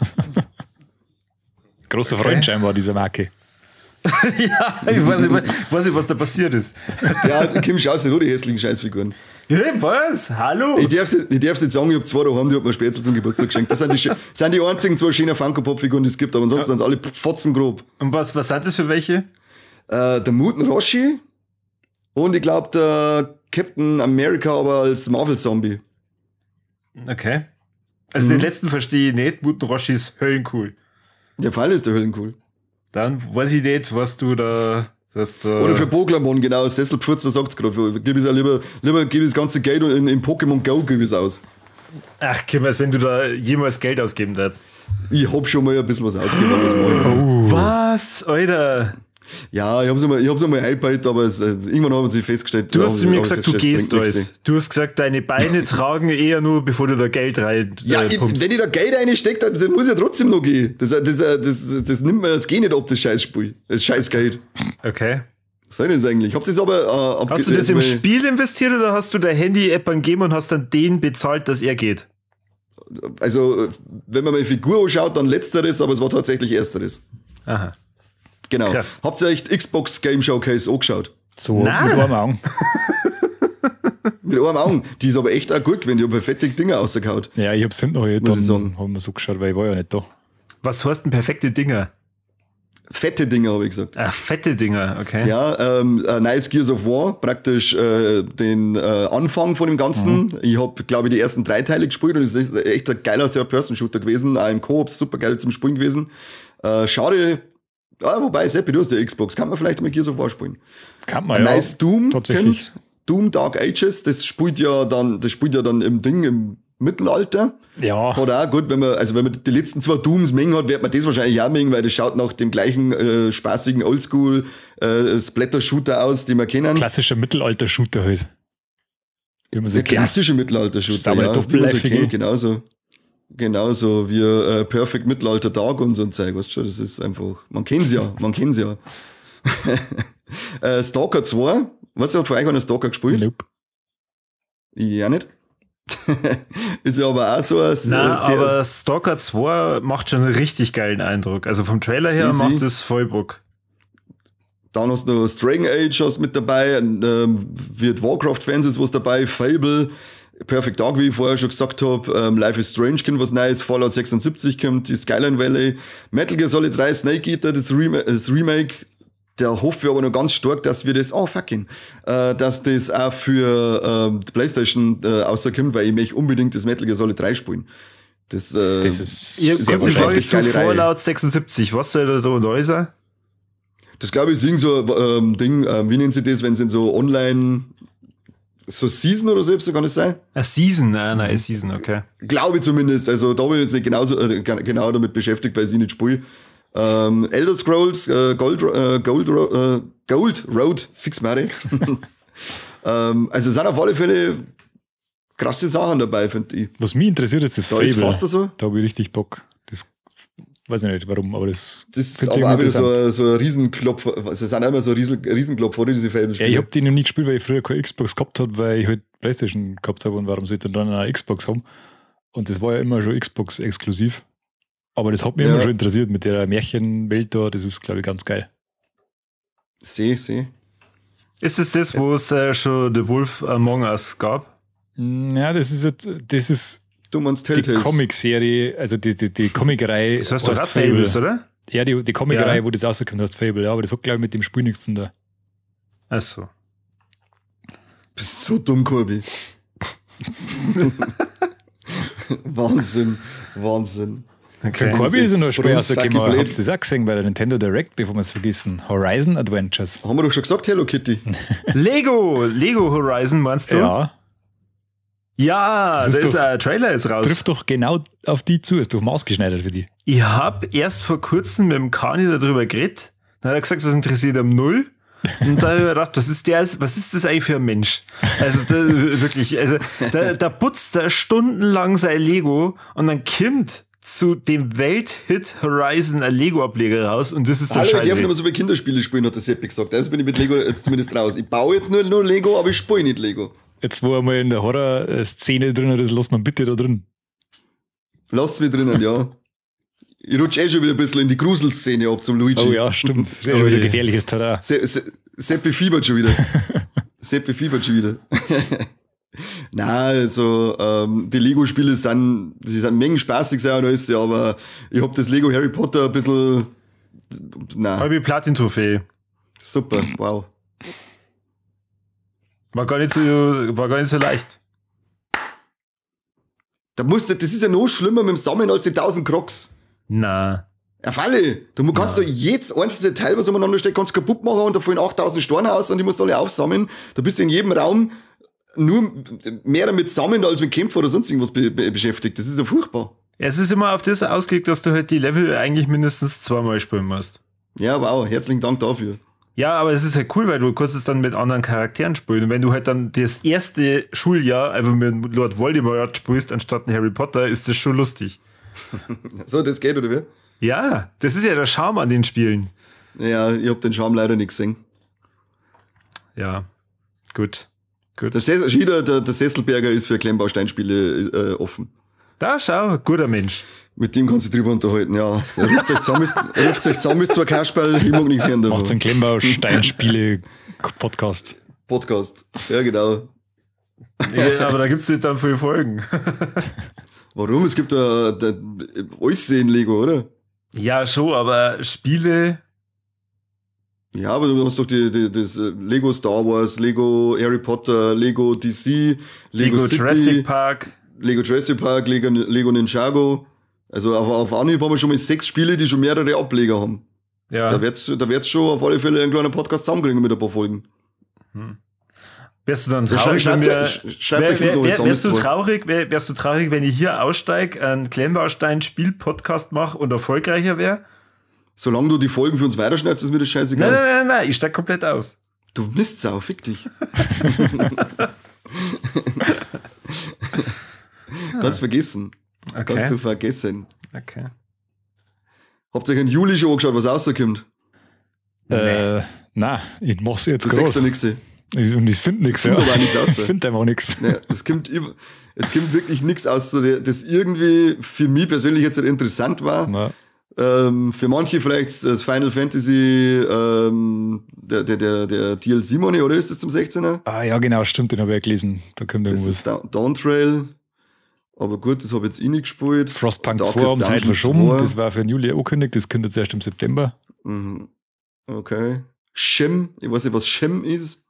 Großer Okay. Freund scheinbar, dieser Marke. Ja, ich weiß nicht, ich weiß nicht, was da passiert ist. Ja, Kim, schaust du nur die hässlichen Scheißfiguren. Hey, was? Hallo? Ich darf's nicht, ich darf's nicht sagen, ich hab zwei daheim, die hat mir Spätzle zum Geburtstag geschenkt. Das sind die, sch- sind die einzigen zwei schönen Funko-Pop-Figuren, die es gibt, aber ansonsten sind sie alle fotzengrob. Und was, was sind das für welche? Äh, der Muten Roshi und ich glaube der Captain America, aber als Marvel-Zombie. Okay. Also Mhm. den letzten verstehe ich nicht. Muten Roshi ist höllencool. Der Fall ist der Höllencool. Dann weiß ich nicht, was du da... Was da Oder für Pokémon, genau, Sesselpfurzer sagt's gerade. Gib es ja lieber, lieber gib das ganze Geld und in, in Pokémon Go gib es aus. Ach, Kim, als wenn du da jemals Geld ausgeben darfst. Ich hab schon mal ein bisschen was ausgegeben. aber das mach ich nicht. Was, Alter? Ja, ich hab's einmal, ich hab's einmal eingebaut, aber es, äh, irgendwann haben sie festgestellt. Du ja, hast zu hab mir ich gesagt, du festgestellt, gehst das bringt alles. nichts. Du hast gesagt, deine Beine tragen eher nur, bevor du da Geld rein Ja, äh, ich, pumpst. wenn ich da Geld reinsteckt habe, dann muss ja trotzdem noch gehen. Das, das, das, das, das nimmt mir das Geh nicht ab, das Scheißspiel. Das Scheißgeld. Okay. Was soll das eigentlich? Habt ihr das aber äh, Hast du das im abge- Spiel investiert oder hast du der Handy-App angegeben und hast dann den bezahlt, dass er geht? Also, wenn man meine Figur anschaut, dann letzteres, aber es war tatsächlich ersteres. Aha. Genau. Krass. Habt ihr echt Xbox Game Showcase angeschaut? So Nein. mit einem Augen. Mit einem Augen. Die ist aber echt auch gut gewesen. Die haben fette Dinger rausgehauen. Ja, ich hab's hinten noch Muss ich sagen. dann haben wir so geschaut, weil ich war ja nicht da. Was heißt denn perfekte Dinger? Fette Dinger, habe ich gesagt. Ach, fette Dinger, okay. Ja, ähm, äh, Nice Gears of War, praktisch äh, den äh, Anfang von dem Ganzen. Mhm. Ich habe, glaube ich, die ersten drei Teile gespielt und es ist echt ein geiler Third-Person-Shooter gewesen. Auch im Koop super geil zum Spielen gewesen. Äh, schade, ah, wobei, Seppi, du hast ja Xbox, kann man vielleicht mal Gears of War spielen. Kann man ja. Nice Doom, tatsächlich. kennt. Doom Dark Ages, das spielt ja dann, das spielt ja dann im Ding im Mittelalter. Ja. Oder auch gut, wenn man, also wenn man die letzten zwei Dooms mengen hat, wird man das wahrscheinlich auch mengen, weil das schaut nach dem gleichen äh, spaßigen Oldschool äh, Splatter-Shooter aus, die wir kennen. Klassischer Mittelalter-Shooter halt. Wie man so Der kennt. klassische Mittelalter-Shooter, Sauber ja, wie man so doppelleifige. kennt, genauso. Genauso wie äh, Perfect Mittelalter Dark und so ein Zeug, weißt du schon, das ist einfach, man kennt's ja, man kennt's ja. äh, Stalker zwei, was hat von euch einer Stalker gespielt? Nope. Ich auch nicht. Ist ja aber auch so ein Na, sehr, aber Stalker zwei macht schon einen richtig geilen Eindruck. Also vom Trailer her Sie, macht sie. es voll Bock. dann hast du noch Dragon Age hast mit dabei, und, ähm, wird Warcraft-Fans ist was dabei, Fable, Perfect Dark, wie ich vorher schon gesagt habe, ähm, Life is Strange kommt was Neues, Fallout sechsundsiebzig kommt, die Skyline Valley, Metal Gear Solid drei, Snake Eater, das, Rem- das Remake, da hoffe ich aber noch ganz stark, dass wir das, oh fucking, äh, dass das auch für ähm, die Playstation äh, rauskommt, weil ich möchte unbedingt das Metal Gear Solid drei spielen. Das, äh, Das ist Ihr, sehr kurze Frage wahrscheinlich zu geile Reihe. Fallout sechsundsiebzig. Was soll da da neu sein? Das glaube ich ist irgend so ein ähm, Ding, ähm, wie nennen sie das, wenn sie in so online, so Season oder so, ob es gar nicht sein? Eine Season, ah, nein, eine Season, okay. Glaube ich zumindest. Also da bin ich jetzt nicht genauso, äh, genau damit beschäftigt, weil ich nicht spiele. Ähm, Elder Scrolls, äh, Gold, äh, Gold, Ro- äh, Gold Road, fix Mary. ähm, also es sind auf alle Fälle krasse Sachen dabei, finde ich. Was mich interessiert, ist das Da ist Fable. fast so. Da habe ich richtig Bock. Das weiß ich nicht warum, aber das, Das ist könnte aber auch wieder so, interessant. ein- so ein Riesenklopf. Es sind immer so Riesen, Riesenklopf vor diese Fable Ja, ich habe die noch nie gespielt, weil ich früher keine Xbox gehabt habe, weil ich halt Playstation gehabt habe und warum sollte ich dann eine Xbox haben? Und das war ja immer schon Xbox exklusiv. Aber das hat mich Ja. immer schon interessiert mit der Märchenwelt da, das ist, glaube ich, ganz geil. Seh, seh. Ist es das, wo es äh, schon The Wolf Among Us gab? Ja, das ist jetzt, das ist Du meinst die Telltales. Comic-Serie, also die, die, die Comic-Reihe. Das heißt doch heißt auch Fables, oder? Ja, die, die Comic-Reihe, Ja. wo das rauskommt, heißt Fable, ja, aber das hat, glaube ich, mit dem Spiel nichts zu tun. Ach so. Bist so dumm, Kurbi. Wahnsinn, Wahnsinn. Okay. Corby ist ja noch schwer Warum fuck rausgekommen. ich Habt blöd? ihr das auch gesehen bei der Nintendo Direct, bevor wir es vergessen? Horizon Adventures. Haben wir doch schon gesagt, Hello Kitty. Lego, Lego Horizon meinst du? Ja, Ja, Das da ist ist doch- ein Trailer jetzt raus. trifft doch genau auf die zu, ist doch maßgeschneidert für die. Ich hab erst vor kurzem mit dem Kani darüber geredet. Dann hat er gesagt, das interessiert am null. Und da habe ich mir gedacht, was ist der, was ist das eigentlich für ein Mensch? Also da, wirklich, also da, da putzt er stundenlang sein Lego und dann kommt zu dem Welthit Horizon ein Lego-Ableger raus und das ist der Hallo, ich darf Scheiße. nicht mehr so viele Kinderspiele spielen, hat der Seppi gesagt. Also bin ich mit Lego jetzt zumindest raus. Ich baue jetzt nur, nur Lego, aber ich spiele nicht Lego. Jetzt, wo er mal in der Horror-Szene drin ist, lass man bitte da drin. Lasst mich drinnen, ja. Ich rutsche eh schon wieder ein bisschen in die Gruselszene ab zum Luigi. Oh ja, stimmt. Das wäre Oh schon wieder je. gefährliches Terrain. Se Se Seppi fiebert schon wieder. Seppi fiebert schon wieder. Na, also ähm, die Lego-Spiele sind, die sind mengen spaßig sein und alles, ja, aber ich hab das Lego Harry Potter ein bisschen, na, Halbe Platin-Trophäe. super, wow. War gar nicht so, war gar nicht so leicht. Da musst du, das ist ja noch schlimmer mit dem Sammeln als die tausend Crocs. Na. Auf alle. Du kannst Ja. doch jedes einzelne Teil, was umeinander steht, kannst kaputt machen und da fallen achttausend Steine aus und die musst du alle aufsammeln. Da bist du in jedem Raum nur mehr damit sammeln als mit Kämpfen oder sonst irgendwas be be beschäftigt. Das ist ja furchtbar. Es ist immer auf das ausgelegt, dass du halt die Level eigentlich mindestens zweimal spielen musst. Ja, wow, herzlichen Dank dafür. Ja, aber es ist halt cool, weil du kannst es dann mit anderen Charakteren spielen. Und wenn du halt dann das erste Schuljahr einfach mit Lord Voldemort spielst, anstatt Harry Potter, ist das schon lustig. So, das geht, oder wie? Ja, das ist ja der Charme an den Spielen. Ja, ich hab den Charme leider nicht gesehen. Ja, gut. Gut. Der, Ses Schieder, der, der Sesselberger ist für Klemmbausteinspiele äh, offen. Da, schau, guter Mensch. Mit dem kannst du dich drüber unterhalten, ja. Er ruft euch zusammen, ist, er ruft euch zusammen, ist zwar Kasperl, ich mag nichts hören Macht so davon. einen Klemmbau-Steinspiele-Podcast. Podcast. Ja, genau. Ja, aber da gibt's nicht dann viele Folgen. Warum? Es gibt da, da alles in Lego, oder? Ja, schon, aber Spiele. Ja, aber du hast doch die, die, das äh, Lego Star Wars, Lego Harry Potter, Lego D C, Lego, Lego City, Jurassic Park. Lego Jurassic Park, Lego, Lego Ninjago. Also auf, auf Anhieb haben wir schon mal sechs Spiele, die schon mehrere Ableger haben. Ja. Da wird's, da wird's schon auf alle Fälle einen kleinen Podcast zusammenkriegen mit ein paar Folgen. Wärst du dann Ja, traurig, schreibt- wenn wir, schreibt- schreibt euch wär, noch wär, jetzt wär, wärst du alles vor. traurig, wär, wärst du traurig, wenn ich hier aussteig, einen Klemmbaustein-Spiel-Podcast mache und erfolgreicher wäre? Solange du die Folgen für uns weiterschneidest, ist mir das scheißegal. Nein, nein, nein, nein, ich steig komplett aus. Du Mistsau, fick dich. Kannst vergessen. Okay. Kannst du vergessen. Okay. Habt ihr euch im Juli schon angeschaut, was rauskommt? Äh, nein, ich mach's jetzt Du sagst da gerade. nichts. Und ich finde nichts. kommt Ja. aber auch nichts raus. Ich finde einfach nichts. Ja, es kommt, über- es kommt wirklich nichts aus, so der- das irgendwie für mich persönlich jetzt interessant war. Na, Ähm, für manche vielleicht das Final Fantasy, ähm, der, der, der, der D L C Money, oder ist das zum sechzehner? ah, ja, genau, stimmt, den habe ich ja gelesen. Da kommt Das irgendwas. ist Down, Down Trail. Aber gut, das habe ich jetzt eh nicht gespielt. Frostpunk Darkest zwei haben sie halt Dungeon verschoben. zwei. Das war für den Juli angekündigt. Das kommt jetzt erst im September. Mhm. Okay. Shem, ich weiß nicht, was Shem ist.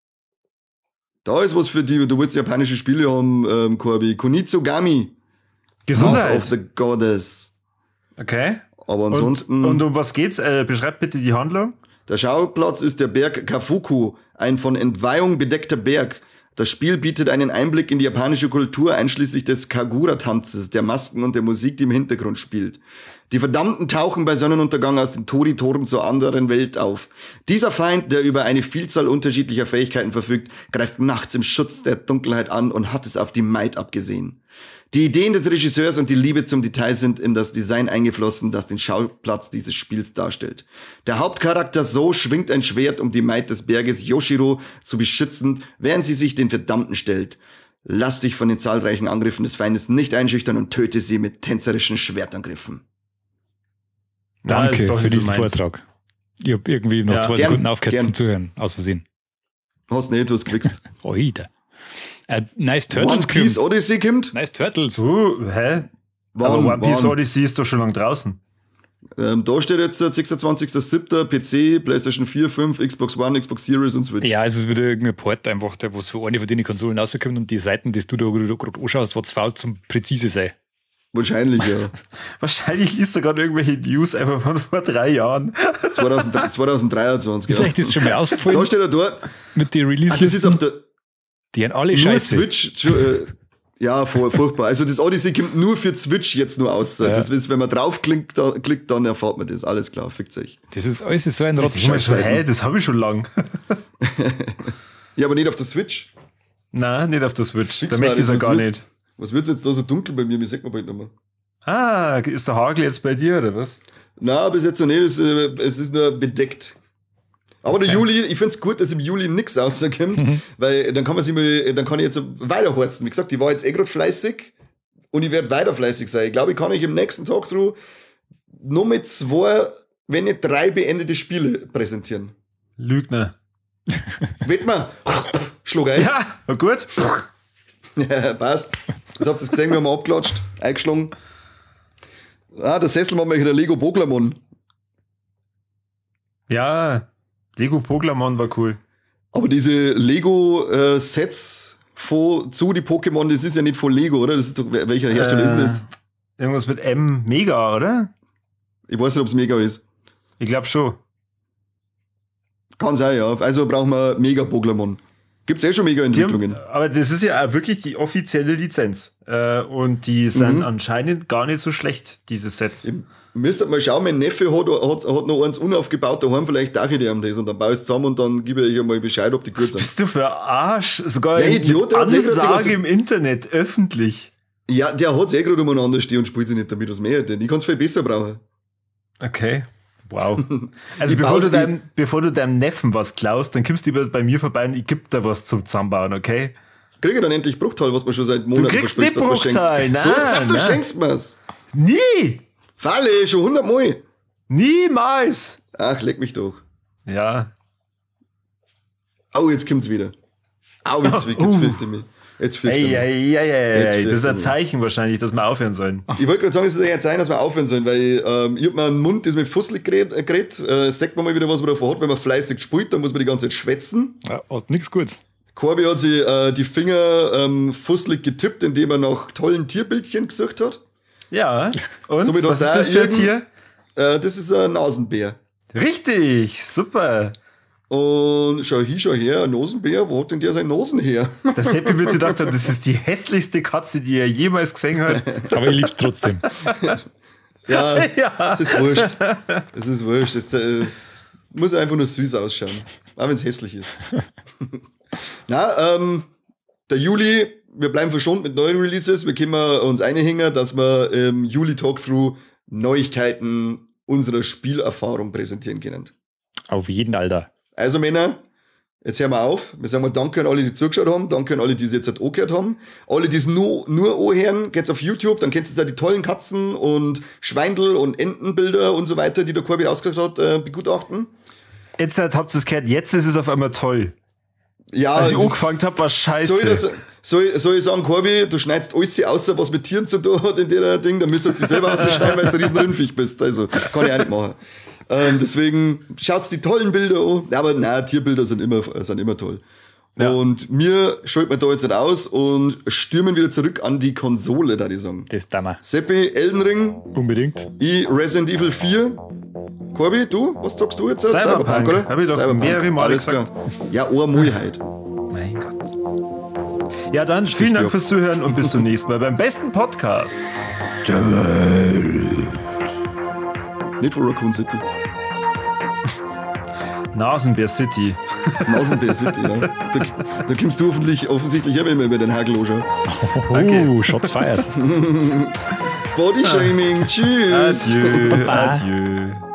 Da ist was für die, du willst japanische Spiele haben, ähm, Corby. Kunitsugami. Gesundheit. Wrath of the Goddess. Okay. Aber ansonsten, Und, und um was geht's? Äh, beschreib bitte die Handlung. der Schauplatz ist der Berg Kafuku, ein von Entweihung bedeckter Berg. Das Spiel bietet einen Einblick in die japanische Kultur, einschließlich des Kagura-Tanzes, der Masken und der Musik, die im Hintergrund spielt. Die Verdammten tauchen bei Sonnenuntergang aus den Tori-Toren zur anderen Welt auf. Dieser Feind, der über eine Vielzahl unterschiedlicher Fähigkeiten verfügt, greift nachts im Schutz der Dunkelheit an und hat es auf die Maid abgesehen. Die Ideen des Regisseurs und die Liebe zum Detail sind in das Design eingeflossen, das den Schauplatz dieses Spiels darstellt. Der Hauptcharakter So schwingt ein Schwert, um die Maid des Berges Yoshiro zu beschützen, während sie sich den Verdammten stellt. Lass dich von den zahlreichen Angriffen des Feindes nicht einschüchtern und töte sie mit tänzerischen Schwertangriffen. Ja, Danke ist doch für nicht so diesen meins. Vortrag. Ich habe irgendwie noch Ja. zwei Gern, Sekunden aufgehört gern. zum Zuhören. Aus Versehen. Hast nicht, du hast gekriegt. Oida. Äh, nice Turtles One Piece kommt. Odyssey kommt. Nice Turtles. Uh, hä? Wann, Aber One Piece wann? Odyssey ist doch schon lang draußen. Ähm, da steht jetzt der sechsundzwanzigster siebter P C, PlayStation vier, fünf, Xbox One, Xbox Series und Switch. Ja, es ist wieder irgendein Port einfach, der was für eine von den Konsolen rauskommt und die Seiten, die du da gerade anschaust, was faul zum präzise sein. Wahrscheinlich, ja. Wahrscheinlich liest du gerade irgendwelche News einfach von vor drei Jahren. zweitausend, zweitausenddreiundzwanzig. Ist ja. euch das schon mal ausgefallen Da steht er dort. mit den Ah, das ist Release-Listen? auf der Die haben alle nur scheiße. Switch. schon, Äh, ja, fur- furchtbar. Also das Odyssey kommt nur für Switch jetzt nur aus. Ja. Das ist, wenn man draufklickt, da, klickt, dann erfahrt man das. Alles klar, fickt euch. Das ist alles so ein Ich Rotz. mein so, hä, das habe ich schon lang. Ja, aber nicht auf der Switch. Nein, nicht auf der Switch. Fix Da möchte ich mal, es das gar wird- nicht. Was wird's jetzt da so dunkel bei mir? Mir sagt man bald nicht mehr. Ah, ist der Hagel jetzt bei dir, oder was? Na, bis jetzt noch nicht. Es, äh, es ist nur bedeckt. Aber Okay. der Juli, ich find's gut, dass im Juli nichts rauskommt, Mhm. weil dann kann man sich mal, dann kann ich jetzt weiterhorzen. Wie gesagt, ich war jetzt eh gerade fleißig und ich werde weiter fleißig sein. Ich glaube, ich kann euch im nächsten Talkthrough nur mit zwei, wenn nicht drei beendete Spiele präsentieren. Lügner. Wetten wir? Schlag ein. Ja, na gut. Ja, passt. Jetzt habt ihr es gesehen, wir haben abgeklatscht, eingeschlagen. Ah, der Sessel macht mir der Lego Pokémon. Ja, Lego Pokémon war cool. Aber diese Lego-Sets von zu die Pokémon, das ist ja nicht von Lego, oder? Das ist doch, welcher Hersteller ist denn das? Irgendwas mit M, Mega, oder? Ich weiß nicht, ob es Mega ist. Ich glaube schon. Kann sein, ja. Also brauchen wir Mega Pokémon. Gibt's eh schon Die Mega-Entwicklungen. haben, aber das ist ja auch wirklich die offizielle Lizenz. Äh, und die sind Mhm. anscheinend gar nicht so schlecht, diese Sets. Ihr müsstet mal schauen, mein Neffe hat, hat, hat noch eins unaufgebaut daheim, vielleicht darf ich dem das und dann baue ich es zusammen und dann gebe ich euch mal Bescheid, ob die gut Was sind. bist du für ein Arsch? Sogar Ja, in Idiot, der hat sich gerade die Ansage ganze- im Internet, öffentlich. Ja, der hat's eh gerade umeinander stehen und spielt sich nicht damit, was mehr denn. Ich kann's viel besser brauchen. Okay. Wow. Also Ich bevor baue du, deinem, bevor du deinem Neffen was klaust, dann kommst du lieber bei mir vorbei und ich geb dir was zum Zusammenbauen, okay? Kriege ich dann endlich Bruchteil, was man schon seit Monaten kriegst versprichst, nicht dass du Bruchteil, schenkst. nein, Du hast gesagt, du nein. schenkst mir's. Nie! Falle, schon hundertmal. Niemals! Ach, leck mich doch. Ja. Au, jetzt kommt's wieder. Au, jetzt, jetzt Uh. fürchte ich mich. Jetzt fürchte ich Ey, mich. ey, ey, Jetzt ey, ey. Das ist ein fürchte Zeichen wahrscheinlich, dass wir aufhören sollen. Ich wollte gerade sagen, es ist ja sein, dass wir aufhören sollen, weil ähm, ich hab mir einen Mund, das mit Fussel geredet. Äh, geredet. Äh, sagt man mal wieder, was man davon hat, wenn man fleißig spielt, dann muss man die ganze Zeit schwätzen. Ja, hast nichts Gutes. Corby hat sich äh, die Finger ähm, fusselig getippt, indem er nach tollen Tierbildchen gesucht hat. Ja. Und? Somit was ist hast das du für ein irgend- Tier? Äh, das ist ein Nasenbär. Richtig, super. Und schau hier, schau her, ein Nasenbär, wo hat denn der seine Nosen her? Der Seppi wird sich gedacht haben, das ist die hässlichste Katze, die er jemals gesehen hat. Aber ich lieb's trotzdem. Ja, Ja. es ist wurscht. Es ist wurscht. Es, es muss einfach nur süß ausschauen. Auch wenn es hässlich ist. Na, ähm, der Juli, wir bleiben verschont mit neuen Releases. Wir können uns einhängen, dass wir im Juli Talkthrough Neuigkeiten unserer Spielerfahrung präsentieren können. Auf jeden, Alter. Also Männer, jetzt hören wir auf. Wir sagen mal danke an alle, die zugeschaut haben. Danke an alle, die es jetzt halt angehört haben. Alle, die es nur, nur anhören, geht's auf YouTube. Dann kennt ihr ja die tollen Katzen und Schweindel und Entenbilder und so weiter, die der Corby rausgekriegt hat, äh, begutachten. Jetzt habt ihr es gehört, jetzt ist es auf einmal toll. Ja, Als ich angefangen habe, war scheiße. soll ich, das, soll, ich- soll ich sagen, Corby, du schneidest alles außer, was mit Tieren zu tun hat in der Ding, dann müsst ihr dich selber ausschneiden, weil du ein riesen Rindviech bist. Also, kann ich auch nicht machen. Ähm, deswegen schaut's die tollen Bilder an. Aber na, Tierbilder sind immer, sind immer toll. Ja. Und wir schalten wir da jetzt nicht aus und stürmen wieder zurück an die Konsole, da die sagen. Das da mal. Seppi, Elden Ring, Unbedingt. ich Resident Evil vier. Corby, du? Was sagst du jetzt? Cyberpunk, oder? hab ich doch mehrere Male Alles gesagt. klar. Ja, einmal halt. Mein Gott. Ja, dann vielen Dank ab. fürs Zuhören und bis zum nächsten Mal beim besten Podcast. Nicht von Raccoon City. Nasenbär City. Nasenbär City, ja. Da, da kommst du hoffentlich, offensichtlich her, wenn wir über den Hagel anschauen. Danke. Oh, Shots feiert. Body Shaming, tschüss. Adieu, adieu.